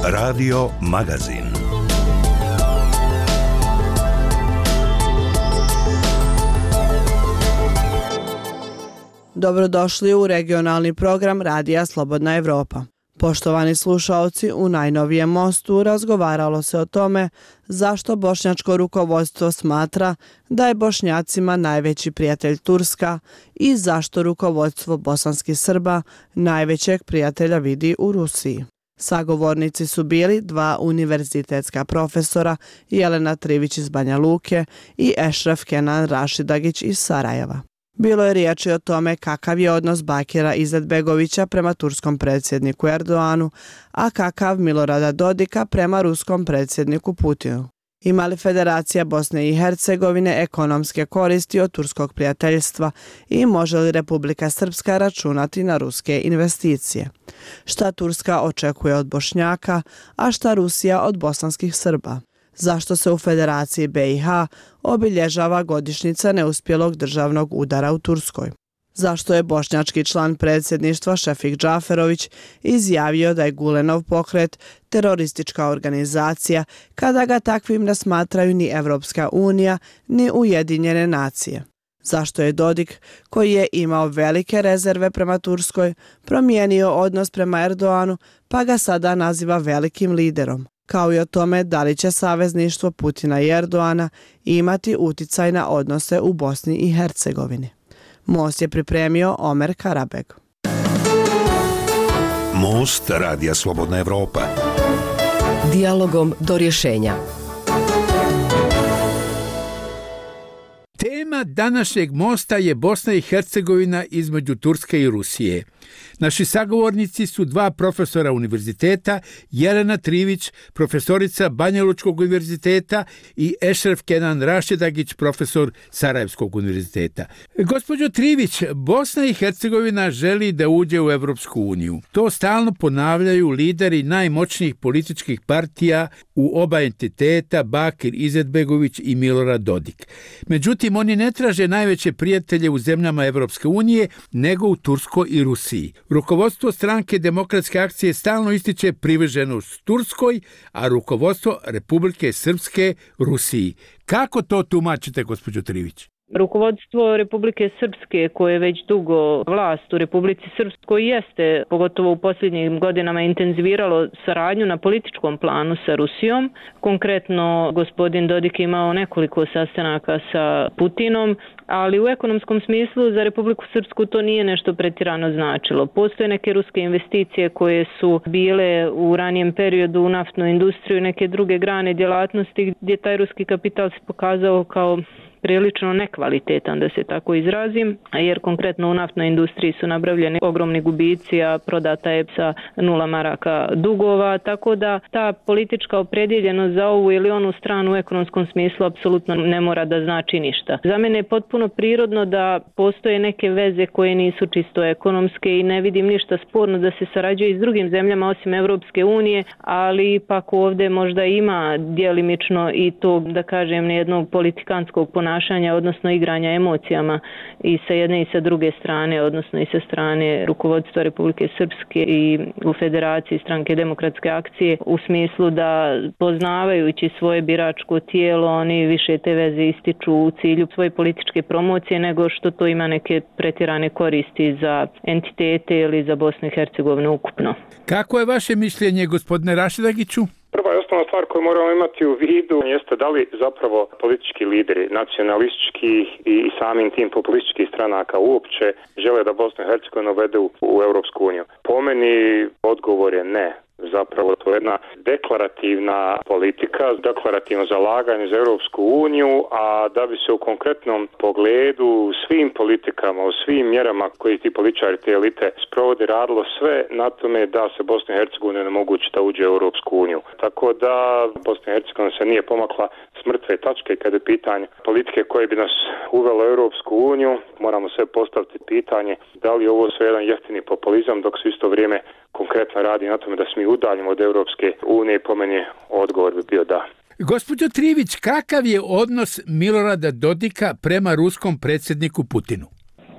S6: Radio Magazin.
S4: Dobrodošli u regionalni program Radija Slobodna Evropa. Poštovani slušaoci, u najnovijem mostu razgovaralo se o tome zašto bošnjačko rukovodstvo smatra da je Bošnjacima najveći prijatelj Turska i zašto rukovodstvo bosanskih Srba najvećeg prijatelja vidi u Rusiji. Sagovornici su bili dva univerzitetska profesora, Jelena Trivić iz Banja Luke i Ešref Kenan Rašidagić iz Sarajeva. Bilo je riječi o tome kakav je odnos Bakira Izetbegovića prema turskom predsjedniku Erdoanu, a kakav Milorada Dodika prema ruskom predsjedniku Putinu. Ima li Federacija Bosne i Hercegovine ekonomske koristi od turskog prijateljstva i može li Republika Srpska računati na ruske investicije? Šta Turska očekuje od Bošnjaka, a šta Rusija od bosanskih Srba? Zašto se u Federaciji be i ha obilježava godišnjica neuspjelog državnog udara u Turskoj? Zašto je bošnjački član predsjedništva Šefik Džaferović izjavio da je Gulenov pokret teroristička organizacija kada ga takvim ne smatraju ni Evropska unija ni Ujedinjene nacije? Zašto je Dodik, koji je imao velike rezerve prema Turskoj, promijenio odnos prema Erdoanu pa ga sada naziva velikim liderom? Kao i o tome da li će savezništvo Putina i Erdoana imati uticaj na odnose u Bosni i Hercegovini. Most je pripremio Omer Karabeg.
S6: Most Radija Slobodna Evropa.
S18: Dijalogom do rješenja.
S22: Tema današnjeg mosta je Bosna i Hercegovina između Turske i Rusije. Naši sagovornici su dva profesora univerziteta, Jelena Trivić, profesorica Banja Lučkog univerziteta i Ešref Kenan Rašidagić, profesor Sarajevskog univerziteta. Gospođo Trivić, Bosna i Hercegovina želi da uđe u Evropsku uniju. To stalno ponavljaju lideri najmoćnijih političkih partija u oba entiteta, Bakir Izetbegović i Milorad Dodik. Međutim, oni ne traže najveće prijatelje u zemljama Evropske unije, nego u Turskoj i Rusiji. Rukovodstvo stranke Demokratske akcije stalno ističe privrženost Turskoj, a rukovodstvo Republike Srpske Rusiji. Kako to tumačite, gospođo Trivić?
S23: Rukovodstvo Republike Srpske, koje je već dugo vlast u Republici Srpskoj, jeste, pogotovo u posljednjim godinama, intenziviralo saradnju na političkom planu sa Rusijom. Konkretno, gospodin Dodik je imao nekoliko sastanaka sa Putinom, ali u ekonomskom smislu za Republiku Srpsku to nije nešto pretjerano značilo. Postoje neke ruske investicije koje su bile u ranijem periodu u naftnu industriju i neke druge grane djelatnosti gdje taj ruski kapital se pokazao kao prilično nekvalitetan, da se tako izrazim, jer konkretno u naftnoj industriji su napravljeni ogromni gubici, a prodata je sa nula maraka dugova, tako da ta politička opredjeljenost za ovu ili onu stranu u ekonomskom smislu apsolutno ne mora da znači ništa. Za mene je potpuno prirodno da postoje neke veze koje nisu čisto ekonomske i ne vidim ništa sporno da se sarađuje i s drugim zemljama osim Evropske unije, ali ipak ovdje možda ima djelimično i tog, da kažem, jednog politikanskog ponašanja, odnosno igranja emocijama i sa jedne i sa druge strane, odnosno i sa strane rukovodstva Republike Srpske i u Federaciji stranke Demokratske akcije, u smislu da poznavajući svoje biračko tijelo, oni više te veze ističu u cilju svoje političke promocije nego što to ima neke pretjerane koristi za entitete ili za Bosnu i Hercegovinu ukupno.
S22: Kako je vaše mišljenje, gospodine Rašidagiću?
S24: Prva i osnovna stvar koju moramo imati u vidu jeste da li zapravo politički lideri nacionalističkih i samim tim populističkih stranaka uopće žele da Bosnu i Hercegovinu uvedu u Europsku uniju. Po meni odgovor je ne. Zapravo to je jedna deklarativna politika, deklarativno zalaganje za Europsku uniju, a da bi se u konkretnom pogledu svim politikama, u svim mjerama koji ti političari, te elite sprovode, radilo sve na tome da se Bosna i Hercegovina ne mogući da uđe u Europsku uniju. Tako da Bosna i Hercegovina se nije pomakla s mrtve tačke kada je pitanje politike koje bi nas uvelo u Europsku uniju. Moramo sve postaviti pitanje da li je ovo sve jedan jeftini populizam dok se isto vrijeme konkretno radi na tome da se mi udaljimo od Europske unije, po meni odgovor bi bio da.
S22: Gospođo Trivić, kakav je odnos Milorada Dodika prema ruskom predsjedniku Putinu?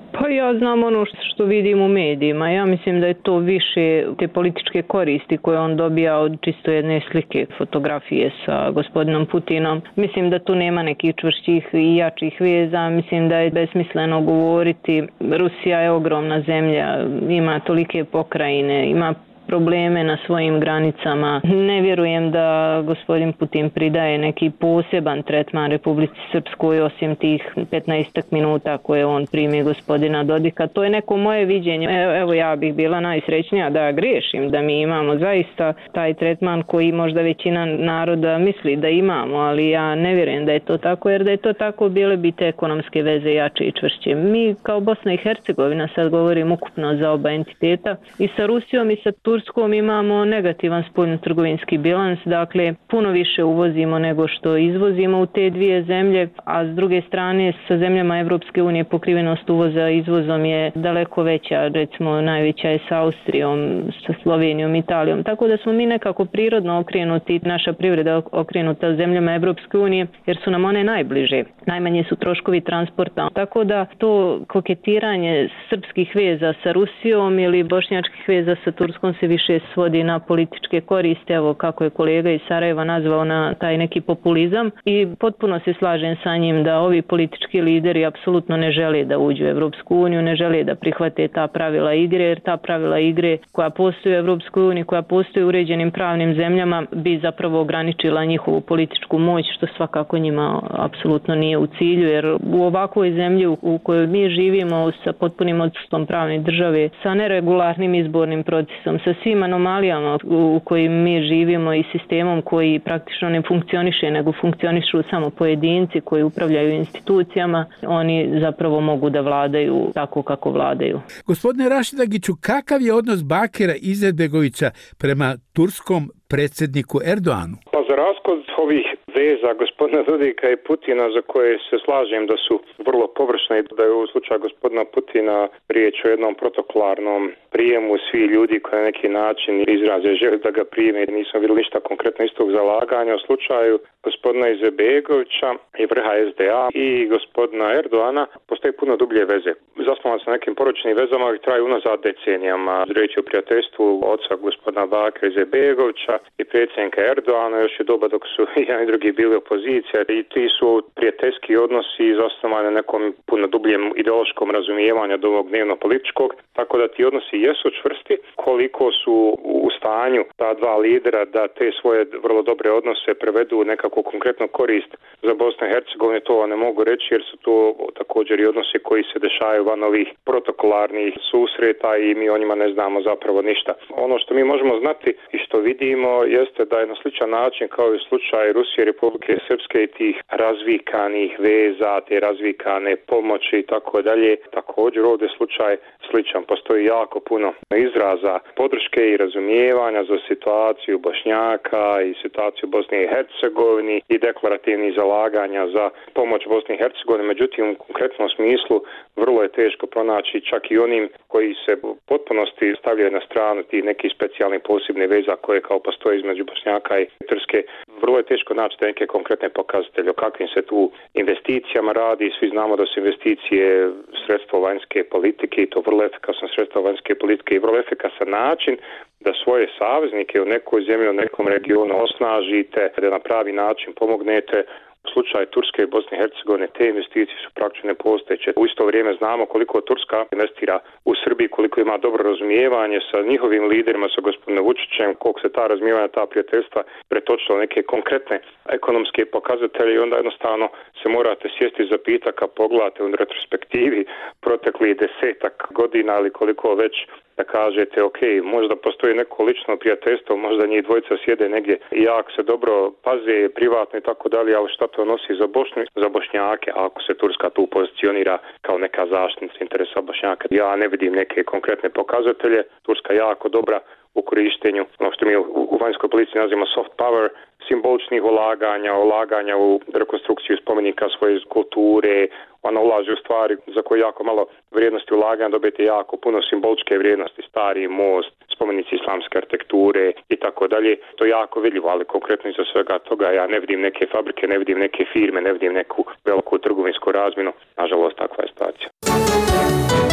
S23: Pa ja znam ono što vidim u medijima. Ja mislim da je to više te političke koristi koje on dobija od čisto jedne slike, fotografije sa gospodinom Putinom. Mislim da tu nema nekih čvršćih i jačih veza. Mislim da je besmisleno govoriti. Rusija je ogromna zemlja, ima tolike pokrajine, ima probleme na svojim granicama. Ne vjerujem da gospodin Putin pridaje neki poseban tretman Republici Srpskoj osim tih petnaest minuta koje on primi gospodina Dodika. To je neko moje viđenje. Evo ja bih bila najsrećnija da grešim, da mi imamo zaista taj tretman koji možda većina naroda misli da imamo, ali ja ne vjerujem da je to tako, jer da je to tako bile bi te ekonomske veze jače i čvršće. Mi kao Bosna i Hercegovina, sad govorim ukupno za oba entiteta, i sa Rusijom i sa Turskom imamo negativan spoljno-trgovinski bilans, dakle puno više uvozimo nego što izvozimo u te dvije zemlje, a s druge strane sa zemljama Evropske unije pokrivenost uvoza izvozom je daleko veća, recimo najveća je sa Austrijom, sa Slovenijom, Italijom, tako da smo mi nekako prirodno okrenuti, naša privreda okrenuta zemljama Evropske unije jer su nam one najbliže, najmanje su troškovi transporta, tako da to koketiranje srpskih veza sa Rusijom ili bošnjačkih veza sa Turskom se više svodi na političke koriste, evo kako je kolega iz Sarajeva nazvao, na taj neki populizam, i potpuno se slažem sa njim da ovi politički lideri apsolutno ne žele da uđu u Evropsku uniju, ne žele da prihvate ta pravila igre, jer ta pravila igre koja postoji u Evropskoj uniji, koja postoji u uređenim pravnim zemljama, bi zapravo ograničila njihovu političku moć, što svakako njima apsolutno nije u cilju, jer u ovakvoj zemlji u kojoj mi živimo sa potpunim odsustvom pravne države, sa neregularnim izbornim procesom, sa svim anomalijama u kojim mi živimo i sistemom koji praktično ne funkcioniše, nego funkcionišu samo pojedinci koji upravljaju institucijama, oni zapravo mogu da vladaju tako kako vladaju.
S22: Gospodine Rašidagiću, kakav je odnos Bakira Izetbegovića prema turskom predsjedniku Erdoanu?
S24: Pa za razliku od ovih veza gospodina Dodika i Putina, za koje se slažem da su vrlo površne i da je u slučaju gospodina Putina riječ o jednom protokolarnom prijemu, svi ljudi koji na neki način izraze žele da ga prime, nisam vidjeli ništa konkretno istog zalaganja. U slučaju gospodina Izetbegovića i vrha es de a i gospodina Erdoana postoji puno dublje veze. Zasnovan se na nekim poročnim vezama koji traju unazad decenijama. Riječ je o prijateljstvu oca gospodina Bakira Izetbegovića i predsjednika Erdoana još je doba dok su jedan i drugi bili opozicija, i ti su prijateljski odnosi zasnovani na nekom puno dubljem ideološkom razumijevanju od ovog dnevno političkog, tako da ti odnosi jesu čvrsti. Koliko su u stanju ta dva lidera da te svoje vrlo dobre odnose prevedu u nekakvu konkretnu korist za Bosnu i Hercegovinu, to ne mogu reći, jer su to također i odnosi koji se dešavaju van ovih protokolarnih susreta i mi o njima ne znamo zapravo ništa. Ono što mi možemo znati i što vidimo jeste da je na sličan način kao i u slučaju Rusije, Republike Srpske i tih razvikanih veza, te razvikane pomoći i tako dalje, također ovdje slučaj sličan. Postoji jako puno izraza podrške i razumijevanja za situaciju Bošnjaka i situaciju Bosne i Hercegovini i deklarativnih zalaganja za pomoć Bosni i Hercegovini. Međutim, u konkretnom smislu vrlo je teško pronaći čak i onim koji se u potpunosti stavljaju na stranu tih nekih specijalnih posebnih veza koje kao postoje između Bošnjaka i Turske. Vrlo je teško naći neke konkretne pokazatelje o kakvim se tu investicijama radi. Svi znamo da su investicije sredstvo vanjske politike i to vrlo efikasno sredstvo vanjske politike i vrlo efikasan način da svoje saveznike u nekoj zemlji, u nekom regionu osnažite, da na pravi način pomognete. U slučaju Turske i Bosne i Hercegovine te investicije su praktično nepostojeće. U isto vrijeme znamo koliko Turska investira u Srbiji, koliko ima dobro razumijevanje sa njihovim liderima, sa gospodinom Vučićem, koliko se ta razumijevanja, ta prijateljstva pretočila neke konkretne ekonomske pokazatelje i onda jednostavno se morate sjesti za pitaka, pogledate u retrospektivi proteklih desetak godina ili koliko već, da kažete, ok, možda postoji neko lično prijateljstvo, možda njih dvojica sjede negdje i jako se dobro paze, privatno i tako dalje, ali šta to nosi za Bosnu, za Bošnjake, ako se Turska tu pozicionira kao neka zaštitnica interesa Bošnjaka. Ja ne vidim neke konkretne pokazatelje. Turska je jako dobra u korištenju, ono što mi u vanjskoj policiji nazivamo soft power, simboličnih ulaganja, ulaganja u rekonstrukciju spomenika svoje kulture. Ona ulaže u stvari za koje jako malo vrijednosti ulaganja, dobijete jako puno simboličke vrijednosti, stari most, spomenici islamske arhitekture i tako dalje. To je jako vidljivo, ali konkretno iza svega toga ja ne vidim neke fabrike, ne vidim neke firme, ne vidim neku veliku trgovinsku razmjenu. Nažalost, takva je situacija.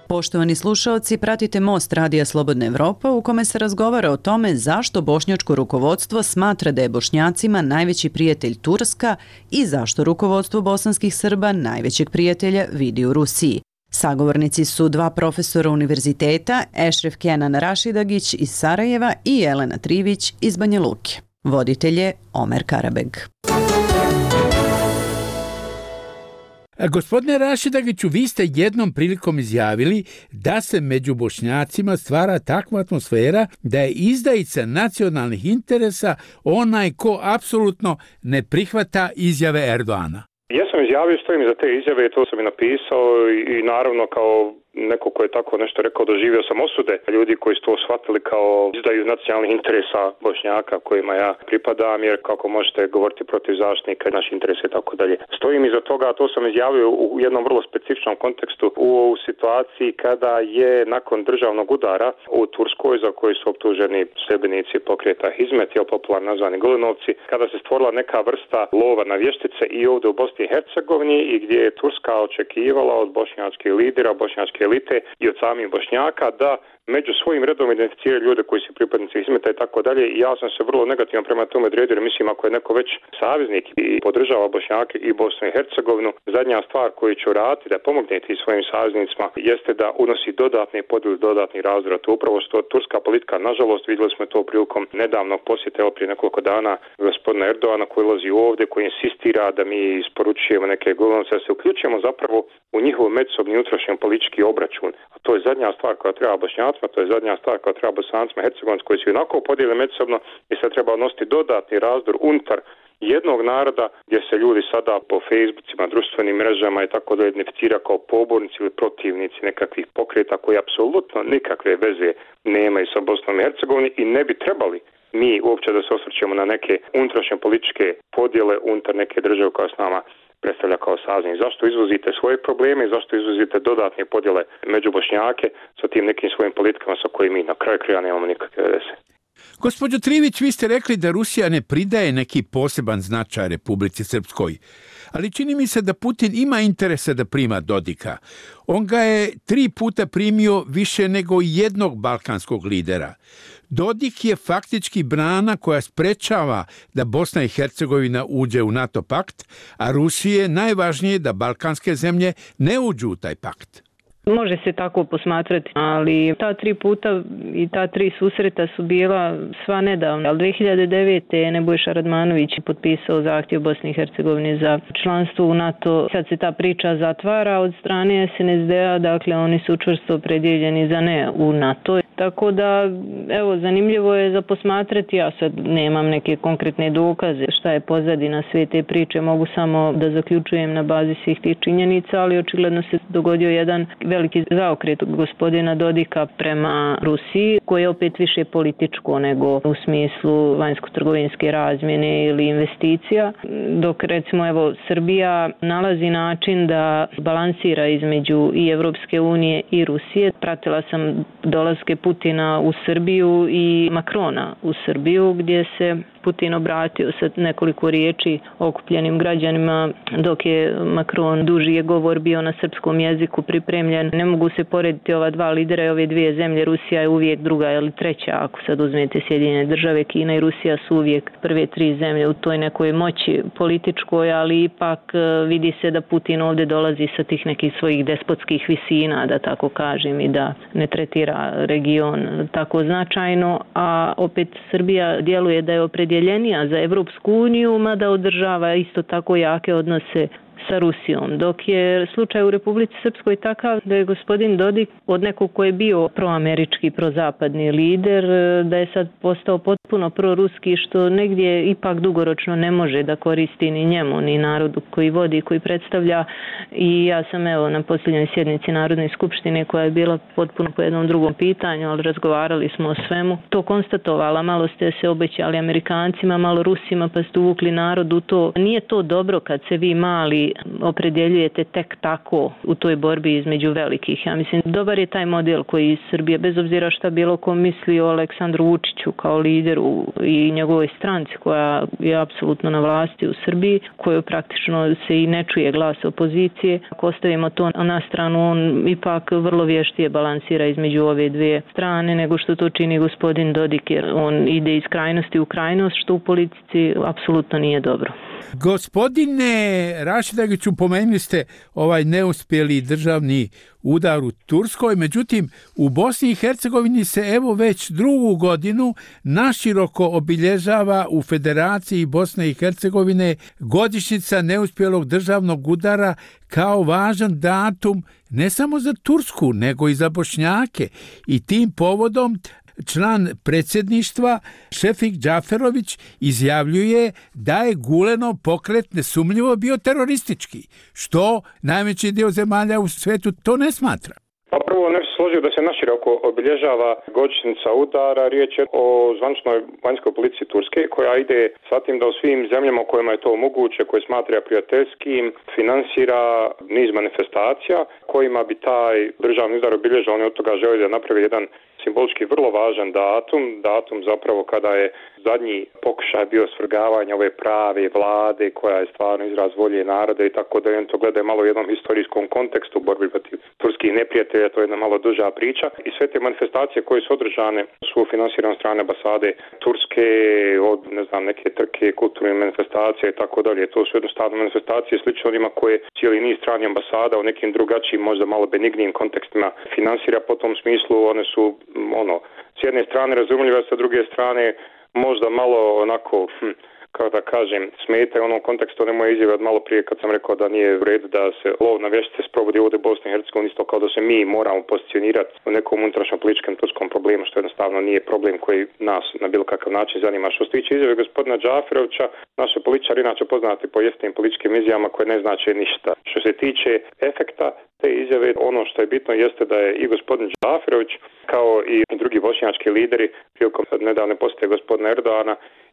S2: Poštovani slušaoci, pratite Most Radija Slobodna Evropa u kome se razgovara o tome zašto bošnjačko rukovodstvo smatra da je Bošnjacima najveći prijatelj Turska i zašto rukovodstvo bosanskih Srba najvećeg prijatelja vidi u Rusiji. Sagovornici su dva profesora univerziteta, Ešref Kenan Rašidagić iz Sarajeva i Jelena Trivić iz Banja Luke. Voditelj je Omer Karabeg.
S22: Gospodine Rašidagiću, vi ste jednom prilikom izjavili da se među Bošnjacima stvara takva atmosfera da je izdajica nacionalnih interesa onaj ko apsolutno ne prihvata izjave Erdoana.
S24: Ja sam izjavio, stojim iza te izjave, to sam i napisao i, i naravno kao neko ko je tako nešto rekao, doživio sam osude ljudi koji su to shvatili kao izdaju nacionalnih interesa Bošnjaka kojima ja pripadam, jer kako možete govoriti protiv zaštitnika naših interesa i tako dalje. Stojim iza toga, to sam izjavio u jednom vrlo specifičnom kontekstu u situaciji kada je nakon državnog udara u Turskoj, za koji su optuženi sljedbenici pokreta Hizmet, jel popularno nazvani Golinovci, kada se stvorila neka vrsta lova na vještice i ovdje u Bosni i Hercegovini i gdje je Turska očekivala od bošnjačkih lidera, bošnjačke elite i od samih Bošnjaka da među svojim redom identificiraju ljude koji su pripadnici Hizmeta i tako dalje. I ja sam se vrlo negativno prema tome odredio, jer mislim ako je neko već saveznik i podržava Bošnjake i Bosnu i Hercegovinu, zadnja stvar koju ću raditi da pomogne tim svojim saveznicima jeste da unosi dodatne podjele, dodatni razdor. To upravo što turska politika, nažalost, vidjeli smo to prilikom nedavnog posjeta, evo prije nekoliko dana, gospodina Erdoana koji ulazi ovdje, koji insistira da mi isporučujemo neke Golinovce, da se uključujemo zapravo u njihov međusobni unutrašnji politički obračun. A to je zadnja stvar koja treba Bošnjacima, to je zadnja stvar koja treba Bosancima, Hercegovancima koji su onako podijeli međusobno i sad treba nositi dodatni razdor unutar jednog naroda gdje se ljudi sada po Facebookima, društvenim mrežama i tako da identificira kao pobornici ili protivnici nekakvih pokreta koji apsolutno nikakve veze nemaju sa Bosnom i Hercegovinom i ne bi trebali mi uopće da se osvrćemo na neke unutrašnje političke podjele unutar neke države koja s nama predstavlja kao saveznik. Zašto izvozite svoje probleme i zašto izvozite dodatne podjele među Bošnjake sa tim nekim svojim politikama sa kojim mi na kraju kraja nemamo nikakve veze?
S22: Gospođo Trivić, vi ste rekli da Rusija ne pridaje neki poseban značaj Republici Srpskoj, ali čini mi se da Putin ima interesa da prima Dodika. On ga je tri puta primio više nego jednog balkanskog lidera. Dodik je faktički brana koja sprečava da Bosna i Hercegovina uđe u NATO pakt, a Rusiji je najvažnije da balkanske zemlje ne uđu u taj pakt.
S23: Može se tako posmatrati, ali ta tri puta i ta tri susreta su bila sva nedavno. Ali dvije hiljade devete. je Nebojša Radmanović potpisao zahtjev Bosne i Hercegovine za članstvo u NATO. Sad se ta priča zatvara od strane S N S D-a, dakle oni su čvrsto opredjeljeni za ne u NATO. Tako da, evo, zanimljivo je za posmatrati, ja sad nemam neke konkretne dokaze šta je pozadina sve te priče, mogu samo da zaključujem na bazi svih tih činjenica, ali očigledno se dogodio jedan veliki zaokret gospodina Dodika prema Rusiji, koje je opet više političko nego u smislu vanjsko-trgovinske razmjene ili investicija, dok recimo evo Srbija nalazi način da balansira između i Evropske unije i Rusije. Pratila sam dolaske Putina u Srbiju i Makrona u Srbiju, gdje se Putin obratio sa nekoliko riječi okupljenim građanima, dok je Macron duži je govor bio na srpskom jeziku pripremljen. Ne mogu se porediti ova dva lidera i ove dvije zemlje. Rusija je uvijek druga ili treća, ako sad uzmete Sjedinjene države. Kina i Rusija su uvijek prve tri zemlje u toj nekoj moći političkoj, ali ipak vidi se da Putin ovdje dolazi sa tih nekih svojih despotskih visina, da tako kažem, i da ne tretira region tako značajno, a opet Srbija djeluje da je opredjeljenija za Evropsku uniju, mada održava isto tako jake odnose sa Rusijom, dok je slučaj u Republici Srpskoj takav da je gospodin Dodik od nekog koji je bio proamerički, prozapadni lider, da je sad postao potpuno proruski, što negdje ipak dugoročno ne može da koristi ni njemu, ni narodu koji vodi, koji predstavlja. I ja sam evo na posljednjoj sjednici Narodne skupštine, koja je bila potpuno po jednom drugom pitanju, ali razgovarali smo o svemu, to konstatovala. Malo ste se obećali Amerikancima, malo Rusima, pa ste uvukli narod u to. Nije to dobro kad se vi mali vi opredjeljujete tek tako u toj borbi između velikih. Ja mislim, dobar je taj model koji Srbija, bez obzira šta bilo ko misli o Aleksandru Vučiću kao lideru i njegovoj stranci koja je apsolutno na vlasti u Srbiji, koju praktično se i ne čuje glas opozicije. Ako ostavimo to na stranu, on ipak vrlo vještije balansira između ove dvije strane nego što to čini gospodin Dodik, jer on ide iz krajnosti u krajnost, što u politici apsolutno nije dobro.
S22: Gospodine Rašidagiću, pomenuli ste ovaj neuspjeli državni udar u Turskoj, međutim u Bosni i Hercegovini se evo već drugu godinu naširoko obilježava u Federaciji Bosne i Hercegovine godišnjica neuspjelog državnog udara kao važan datum ne samo za Tursku nego i za Bošnjake, i tim povodom član predsjedništva Šefik Džaferović izjavljuje da je Gulenov pokret nesumnjivo bio teroristički, što najveći dio zemalja u svijetu to ne smatra.
S24: Pa prvo ne se složio da se naširoko obilježava godišnjica udara. Riječ je o zvaničnoj vanjskoj politici Turske koja ide sa tim da u svim zemljama u kojima je to moguće, koje smatra prijateljskim, finansira niz manifestacija kojima bi taj državni udar obilježao. Oni od toga žele da napravi jedan simbolički vrlo važan datum, datum zapravo kada je zadnji pokušaj bio svrgavanja ove prave vlade koja je stvarno izraz volje naroda i tako da on to gleda malo u jednom historijskom kontekstu borbi protiv turskih neprijatelja, to je jedna malo duža priča. I sve te manifestacije koje su održane su finansirane od strane ambasade Turske, od ne znam neke trke, kulturne manifestacije i tako dalje. To su jednostavno manifestacije slične onima koje cijeli niz strani ambasada u nekim drugačijim, možda malo benignijim kontekstima finansira. Po tom smislu one su ono, s jedne strane razumljive, sa druge strane možda malo onako, hm, kako da kažem, smeta u onom kontekstu one moje izjave od malo prije kad sam rekao da nije u redu da se lov na vještice sprovodi ovdje u Bosni i Hercegovini, isto kao da se mi moramo pozicionirati u nekom unutrašnjem političkom turskom problemu, što jednostavno nije problem koji nas na bilo kakav način zanima. Što se tiče izjave gospodina Džaferovića, naši političari inače poznati po jeftinim političkim izjavama koje ne znače ništa. Što se tiče efekta te izjave, ono što je bitno jeste da je i gospodin Džaferović kao i drugi bošnjački lideri prilikom nedavne posjete gospodina Erdoana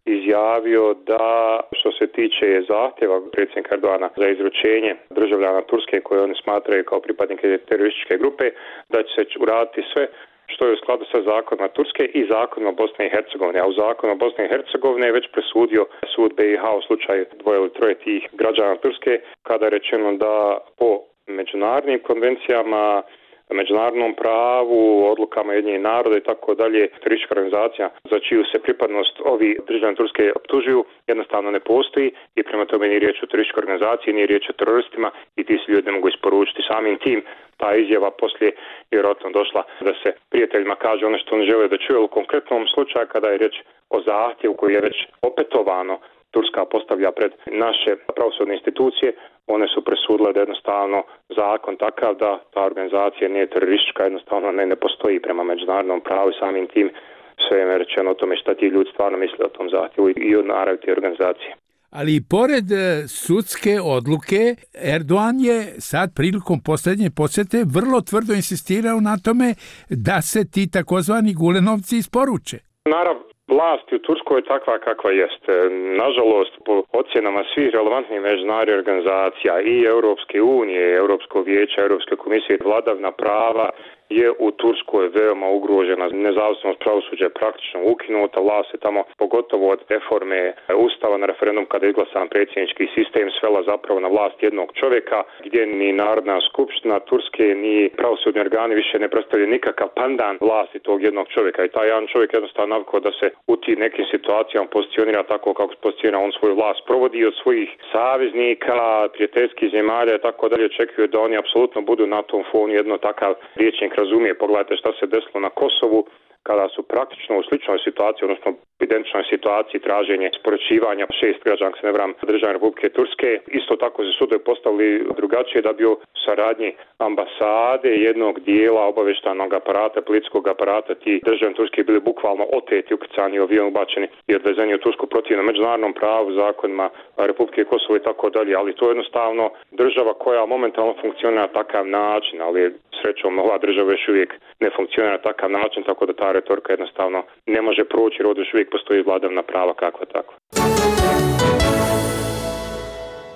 S24: izjavio da što se tiče zahtjeva predsjednika Erdoana za izručenje državljana Turske koje oni smatraju kao pripadnike terorističke grupe, da će se uraditi sve što je u skladu sa zakonima Turske i zakonima Bosne i Hercegovine. A u zakonu Bosne i Hercegovine je već presudio sud B i H u slučaju dvoje ili troje tih građana Turske, kada je rečeno da po međunarodnim konvencijama, međunarodnom pravu, odlukama Ujedinjenih naroda i tako dalje, teroristička organizacija za čiju se pripadnost ovi državljani Turske optužuju jednostavno ne postoji i prema tome nije riječ o terorističkoj organizaciji, nije riječ o teroristima i ti se ljudi ne mogu isporučiti. Samim tim ta izjava poslije je vjerojatno došla da se prijateljima kaže ono što oni žele da čuje. U konkretnom slučaju kada je riječ o zahtjevu koji je već opetovano Turska postavlja pred naše pravosudne institucije, one su presudile da jednostavno zakon takav da ta organizacija nije teroristička, jednostavno ne, ne postoji prema međunarodnom pravu i samim tim sve je rečeno o tome šta ti ljudi stvarno misle o tom zahtjevu i o naravi te organizacije.
S22: Ali i pored sudske odluke, Erdogan je sad prilikom posljednje posjete vrlo tvrdo insistirao na tome da se ti takozvani Gulenovci isporuče.
S24: Naravno, vlast u Turskoj je takva kakva jeste. Nažalost, po ocjenama svih relevantnih međunarodnih organizacija i Europske unije, Europskog vijeća, Europske komisije, vladavina prava je u Turskoj veoma ugrožena. Nezavisnost pravosuđa je praktično ukinuta, vlast je tamo, pogotovo od reforme ustava na referendum kada je izglasan predsjednički sistem, svela zapravo na vlast jednog čovjeka, gdje ni Narodna skupština Turske ni pravosudni organi više ne predstavljaju nikakav pandan vlasti tog jednog čovjeka. I taj jedan čovjek jednostavno navikao da se u tim nekim situacijama pozicionira tako kako se pozicionira on svoju vlast, provodi od svojih saveznika, prijateljskih zemalja i tako dalje, očekuju da oni apsolutno budu na tom fonu jedno takav riječnik razumije. Pogledajte šta se desilo na Kosovu kada su praktično u sličnoj situaciji, odnosno u identičnoj situaciji traženje isporučivanja šest građana, se ne vram, državne Republike Turske. Isto tako se sudovi postavili drugačije da bi u saradnji ambasade jednog dijela obavještajnog aparata, policijskog aparata, ti državni Turski bili bukvalno oteti, ukrcani, avion ubačeni i odvezeni u Tursku protivno međunarodnom pravu, zakonima Republike Kosovo i tako dalje. Ali to je jednostavno država koja momentalno funkcionira na takav način, ali srećom ova država još uvijek ne funkcionira na takav način, tako da ta retorika jednostavno ne može proći jer ovdje još uvijek postoji vladavina prava kakva takva.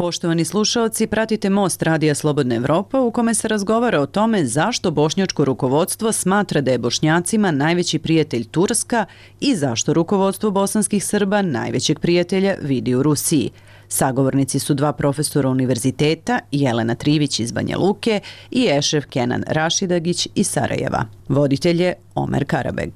S2: Poštovani slušaoci, pratite Most Radija Slobodna Evropa u kome se razgovara o tome zašto bošnjačko rukovodstvo smatra da je Bošnjacima najveći prijatelj Turska i zašto rukovodstvo bosanskih Srba najvećeg prijatelja vidi u Rusiji. Sagovornici su dva profesora univerziteta, Jelena Trivić iz Banja Luke i Ešref Kenan Rašidagić iz Sarajeva. Voditelj je Omer Karabeg.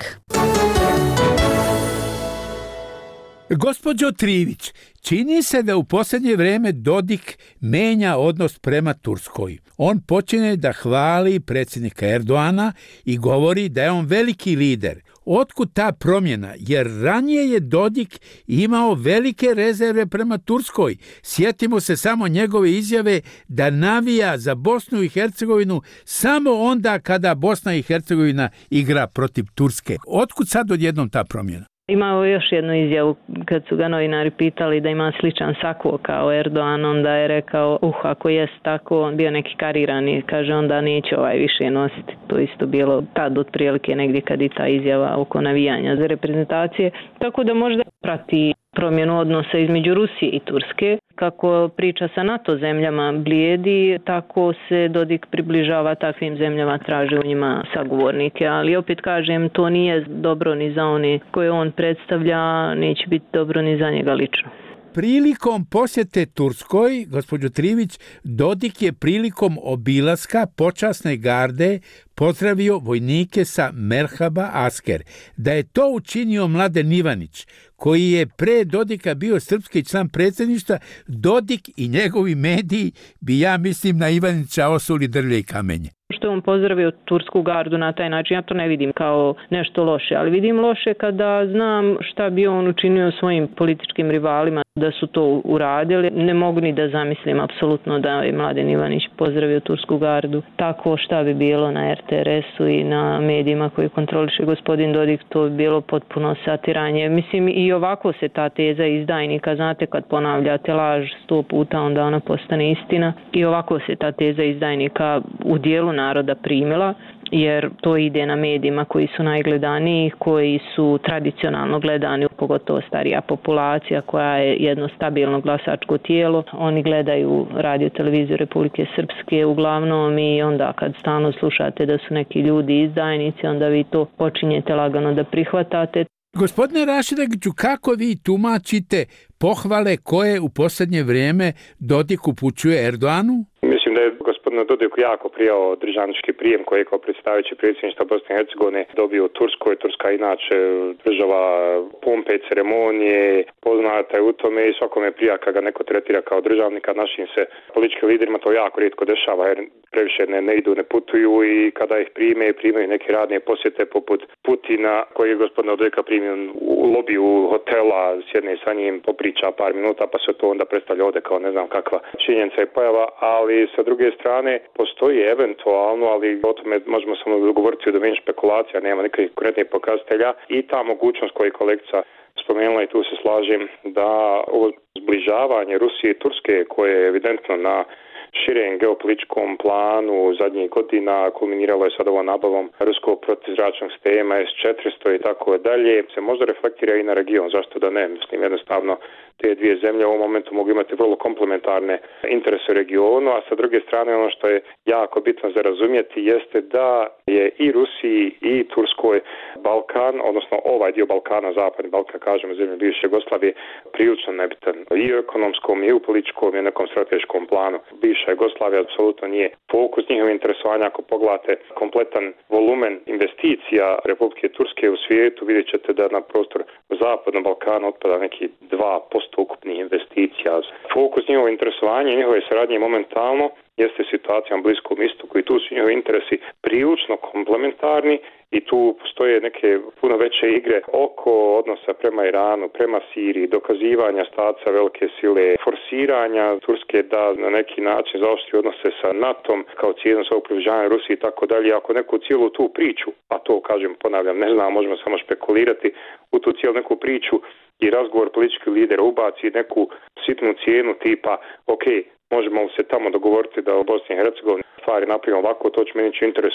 S22: Gospođo Trivić, čini se da u posljednje vrijeme Dodik menja odnos prema Turskoj. On počinje da hvali predsjednika Erdoana i govori da je on veliki lider. Otkud ta promjena? Jer ranije je Dodik imao velike rezerve prema Turskoj. Sjetimo se samo njegove izjave da navija za Bosnu i Hercegovinu samo onda kada Bosna i Hercegovina igra protiv Turske. Otkud sad odjednom ta promjena?
S23: Imao još jednu izjavu kad su ga novinari pitali da ima sličan sako kao Erdogan, onda je rekao, uh, ako jest tako, on bio neki karirani, kaže onda neće ovaj više nositi. To isto bilo tad otprilike negdje kad i ta izjava oko navijanja za reprezentacije. Tako da možda prati promjenu odnosa između Rusije i Turske. Kako priča sa NATO zemljama blijedi, tako se Dodik približava takvim zemljama, traži u njima sagovornike. Ali opet kažem, to nije dobro ni za one koje on predstavlja, neće biti dobro ni za njega lično.
S22: Prilikom posjete Turskoj, gospođo Trivić, Dodik je prilikom obilaska počasne garde pozdravio vojnike sa Merhaba Asker. Da je to učinio Mladen Ivanić, koji je pre Dodika bio srpski član predsjedništva, Dodik i njegovi mediji bi, ja mislim, na Ivanića osuli drvlje i kamenje.
S23: Što on pozdravio tursku gardu na taj način, ja to ne vidim kao nešto loše, ali vidim loše kada znam šta bi on učinio svojim političkim rivalima da su to uradili. Ne mogu ni da zamislim apsolutno da je Mladen Ivanić pozdravio tursku gardu. Tako šta bi bilo na er te er esu i na medijima koji kontroliše gospodin Dodik, to bi bilo potpuno satiranje. Mislim, i ovako se ta teza izdajnika, znate, kad ponavljate laž sto puta, onda ona postane istina. I ovako se ta teza izdajnika u dijelu naroda primila, jer to ide na medijima koji su najgledaniji, koji su tradicionalno gledani, pogotovo starija populacija koja je jedno stabilno glasačko tijelo. Oni gledaju radio televiziju Republike Srpske uglavnom i onda kad stalno slušate da su neki ljudi izdajnici, onda vi to počinjete lagano da prihvatate.
S22: Gospodine Rašidagiću, kako vi tumačite pohvale koje u posljednje vrijeme Dodik upućuje Erdoanu?
S24: Mislim da je gospodinu Dodiku jako prijao državnički prijem koji je kao predstavljajući predsjedništva Bosne i Hercegovine dobio u Turskoj. Turska inače država pompe i ceremonije, poznata je u tome i svakome prija kad ga neko tretira kao državnika. Našim se političkim liderima to jako rijetko dešava jer previše ne, ne idu, ne putuju i kada ih prime, primaju neke radne posjete poput Putina koji je gospodina Dodika primio u lobiju hotela, sjedne sa njim, popriča par minuta pa se to onda predstavlja ovdje kao ne znam kakva činjenica i pojava, ali sa druge strane postoji eventualno, ali o tome možemo samo govoriti u domeni špekulacija, nema nikakvih konkretnih pokazatelja i ta mogućnost koju je kolegica spomenula i tu se slažem da ovo zbližavanje Rusije i Turske koje je evidentno na širem geopolitičkom planu zadnjih godina kulminiralo je sad ovom nabavom ruskog protizračnog sistema es četiristo i tako dalje, se možda reflektira i na region, zašto da ne, mislim jednostavno te dvije zemlje u ovom momentu mogu imati vrlo komplementarne interese u regionu, a sa druge strane ono što je jako bitno za razumjeti jeste da je i Rusiji i Turskoj Balkan, odnosno ovaj dio Balkana, zapadni Balkan, kažemo zemlje bivše Jugoslavije, prilično nebitan i u ekonomskom i u političkom i nekom strateškom planu. Bivša Jugoslavija apsolutno nije fokus njihovih interesovanja. Ako pogledate kompletan volumen investicija Republike Turske u svijetu, vidjet ćete da na prostor zapadnog Balkana otpada neki dva posto ukupnih investicija. Fokus njihovih interesovanja i njihove saradnje momentalno jeste situacija na Bliskom istoku i tu su njihovi interesi prilično komplementarni i tu postoje neke puno veće igre oko odnosa prema Iranu, prema Siriji, dokazivanja statusa velike sile, forsiranja Turske da na neki način zaoštri odnose sa natom kao cijenu svog približavanja Rusiji i tako dalje. Ako neku cijelu tu priču, a to kažem, ponavljam, ne znam, možemo samo špekulirati u tu cijelu neku priču i razgovor političkih lidera ubaci neku sitnu cijenu tipa, ok, možemo se tamo dogovoriti da u Bosni i Hercegovini stvari napravimo ovako, to će meni u interesu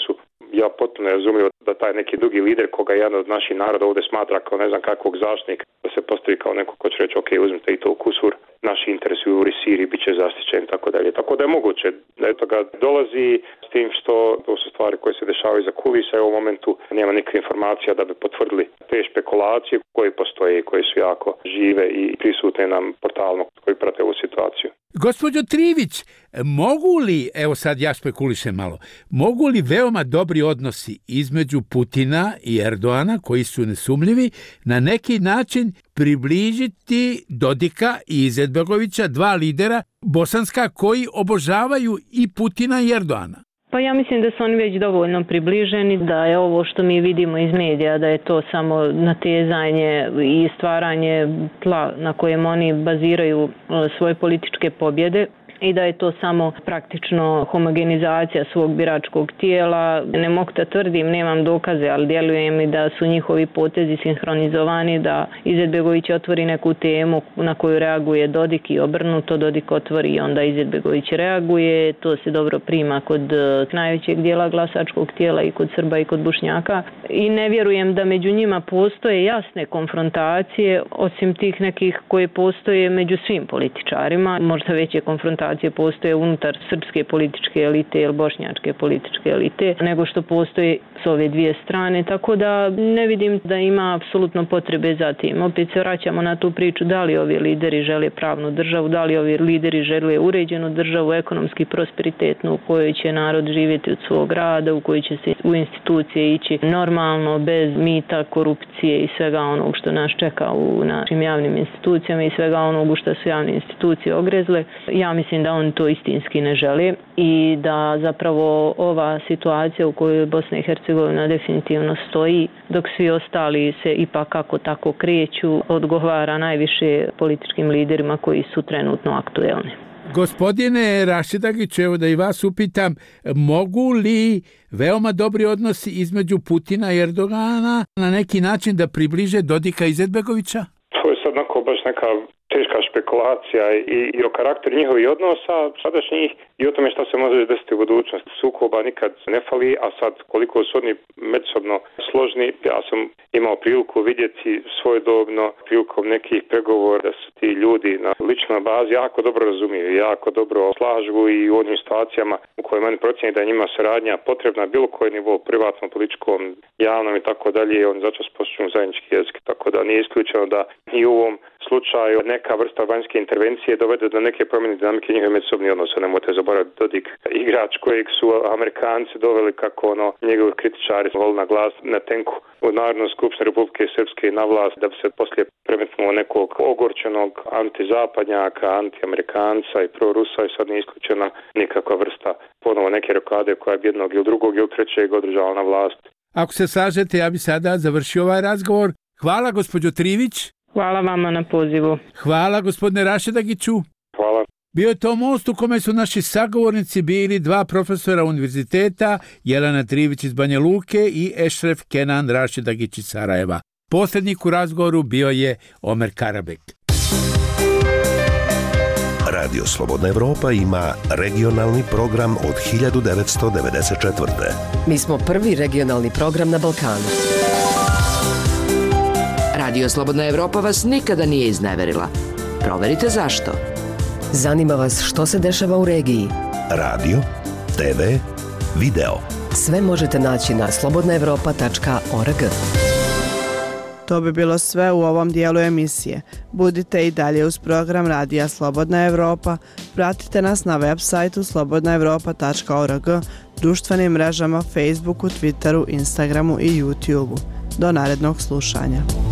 S24: ja potpuno razumljivo da taj neki drugi lider koga jedan od naših naroda ovdje smatra kao ne znam kakvog zaštitnika, da se postavi kao neko ko će reći ok, uzmite i to u kusur, naši interesi u Siriji bit će zaštićeni i tako dalje. Tako da je moguće da je toga dolazi s tim što to su stvari koje se dešavaju za kulisa i u ovom momentu nema nikakve informacija da bi potvrdili te špekulacije koje postoje i koje su jako žive i prisutne nam portalno koji prate ovu situaciju.
S22: Gospođo Trivić, mogu li, evo sad ja špekulišem malo, mogu li veoma dobri odnosi između Putina i Erdoana, koji su nesumljivi, na neki način približiti Dodika i Izetbegovića, dva lidera bosanska koji obožavaju i Putina i Erdoana?
S23: Pa ja mislim da su oni već dovoljno približeni, da je ovo što mi vidimo iz medija, da je to samo natezanje i stvaranje tla na kojem oni baziraju svoje političke pobjede i da je to samo praktično homogenizacija svog biračkog tijela. Ne mogu da tvrdim, nemam dokaze, ali djeluje mi da su njihovi potezi sinhronizovani, da Izetbegović otvori neku temu na koju reaguje Dodik i obrnuto, Dodik otvori i onda Izetbegović reaguje. To se dobro prima kod najvećeg dijela glasačkog tijela i kod Srba i kod Bošnjaka. I ne vjerujem da među njima postoje jasne konfrontacije, osim tih nekih koje postoje među svim političarima. Možda veće konfrontacije postoje unutar srpske političke elite ili bošnjačke političke elite, nego što postoje s ove dvije strane, tako da ne vidim da ima apsolutno potrebe za tim. Opet se vraćamo na tu priču da li ovi lideri žele pravnu državu, da li ovi lideri žele uređenu državu, ekonomski prosperitetnu, u kojoj će narod živjeti od svog rada, u kojoj će se u institucije ići normalno, bez mita, korupcije i svega onog što nas čeka u našim javnim institucijama i svega onog u što su javne institucije ogrezle. Ja mislim da oni to istinski ne žele i da zapravo ova situacija u kojoj Bosna i Hercegovina definitivno stoji, dok svi ostali se ipak kako tako kreću, odgovara najviše političkim liderima koji su trenutno aktuelni.
S22: Gospodine Rašidagić, evo da i vas upitam, mogu li veoma dobri odnosi između Putina i Erdogana na neki način da približe Dodika i Izetbegovića?
S24: To je sad onako baš neka teška špekulacija i, i o karakteru njihovih odnosa sadašnjih i o tome šta se može desiti u budućnosti. Sukoba nikad ne fali, a sad koliko su oni međusobno složni, ja sam imao priliku vidjeti svojedobno prilikom nekih pregovora da su ti ljudi na ličnoj bazi jako dobro razumiju, jako dobro slažu i u onim situacijama u kojima oni procjeni da je njima saradnja potrebna bilo koji nivo, privatnom, političkom, javnom i tako dalje, oni začas počinju zajednički jezik, tako da nije isključeno da i u ovom slučaju neka vrsta vanjske intervencije dovede do neke promjene dinamike njihovih međusobnih odnosa. Nemojte zaboraviti Dodik, igrač kojeg su Amerikanci doveli kako ono njegovi kritičari voli na glas na tenku u Narodnoj skupštini Republike Srpske na vlast da bi se poslije premetnuo nekog ogorčenog antizapadnjaka, antiamerikanca i prorusa i sad nije isključena nikakva vrsta ponovo neke rokade koja bi jednog ili drugog ili trećeg održala na vlast.
S22: Ako se slažete, ja bi sada završio ovaj razgovor. Hvala gospođo Trivić.
S23: Hvala vama na pozivu.
S22: Hvala gospodine Rašidagiću.
S24: Hvala.
S22: Bio je to most u kome su naši sagovornici bili dva profesora univerziteta, Jelena Trivić iz Banja Luke i Ešref Kenan Rašidagić iz Sarajeva. Posrednik u razgovoru bio je Omer Karabek.
S6: Radio Slobodna Evropa ima regionalni program od hiljadu devetsto devedeset četvrte.
S18: Mi smo prvi regionalni program na Balkanu.
S5: Radio Slobodna Evropa vas nikada nije izneverila. Proverite zašto.
S18: Zanima vas što se dešava u regiji.
S6: Radio, te ve, video.
S18: Sve možete naći na slobodna evropa tačka org.
S4: To bi bilo sve u ovom dijelu emisije. Budite i dalje uz program Radija Slobodna Evropa. Pratite nas na web sajtu slobodna evropa tačka org, društvenim mrežama Facebooku, Twitteru, Instagramu i YouTubeu. Do narednog slušanja.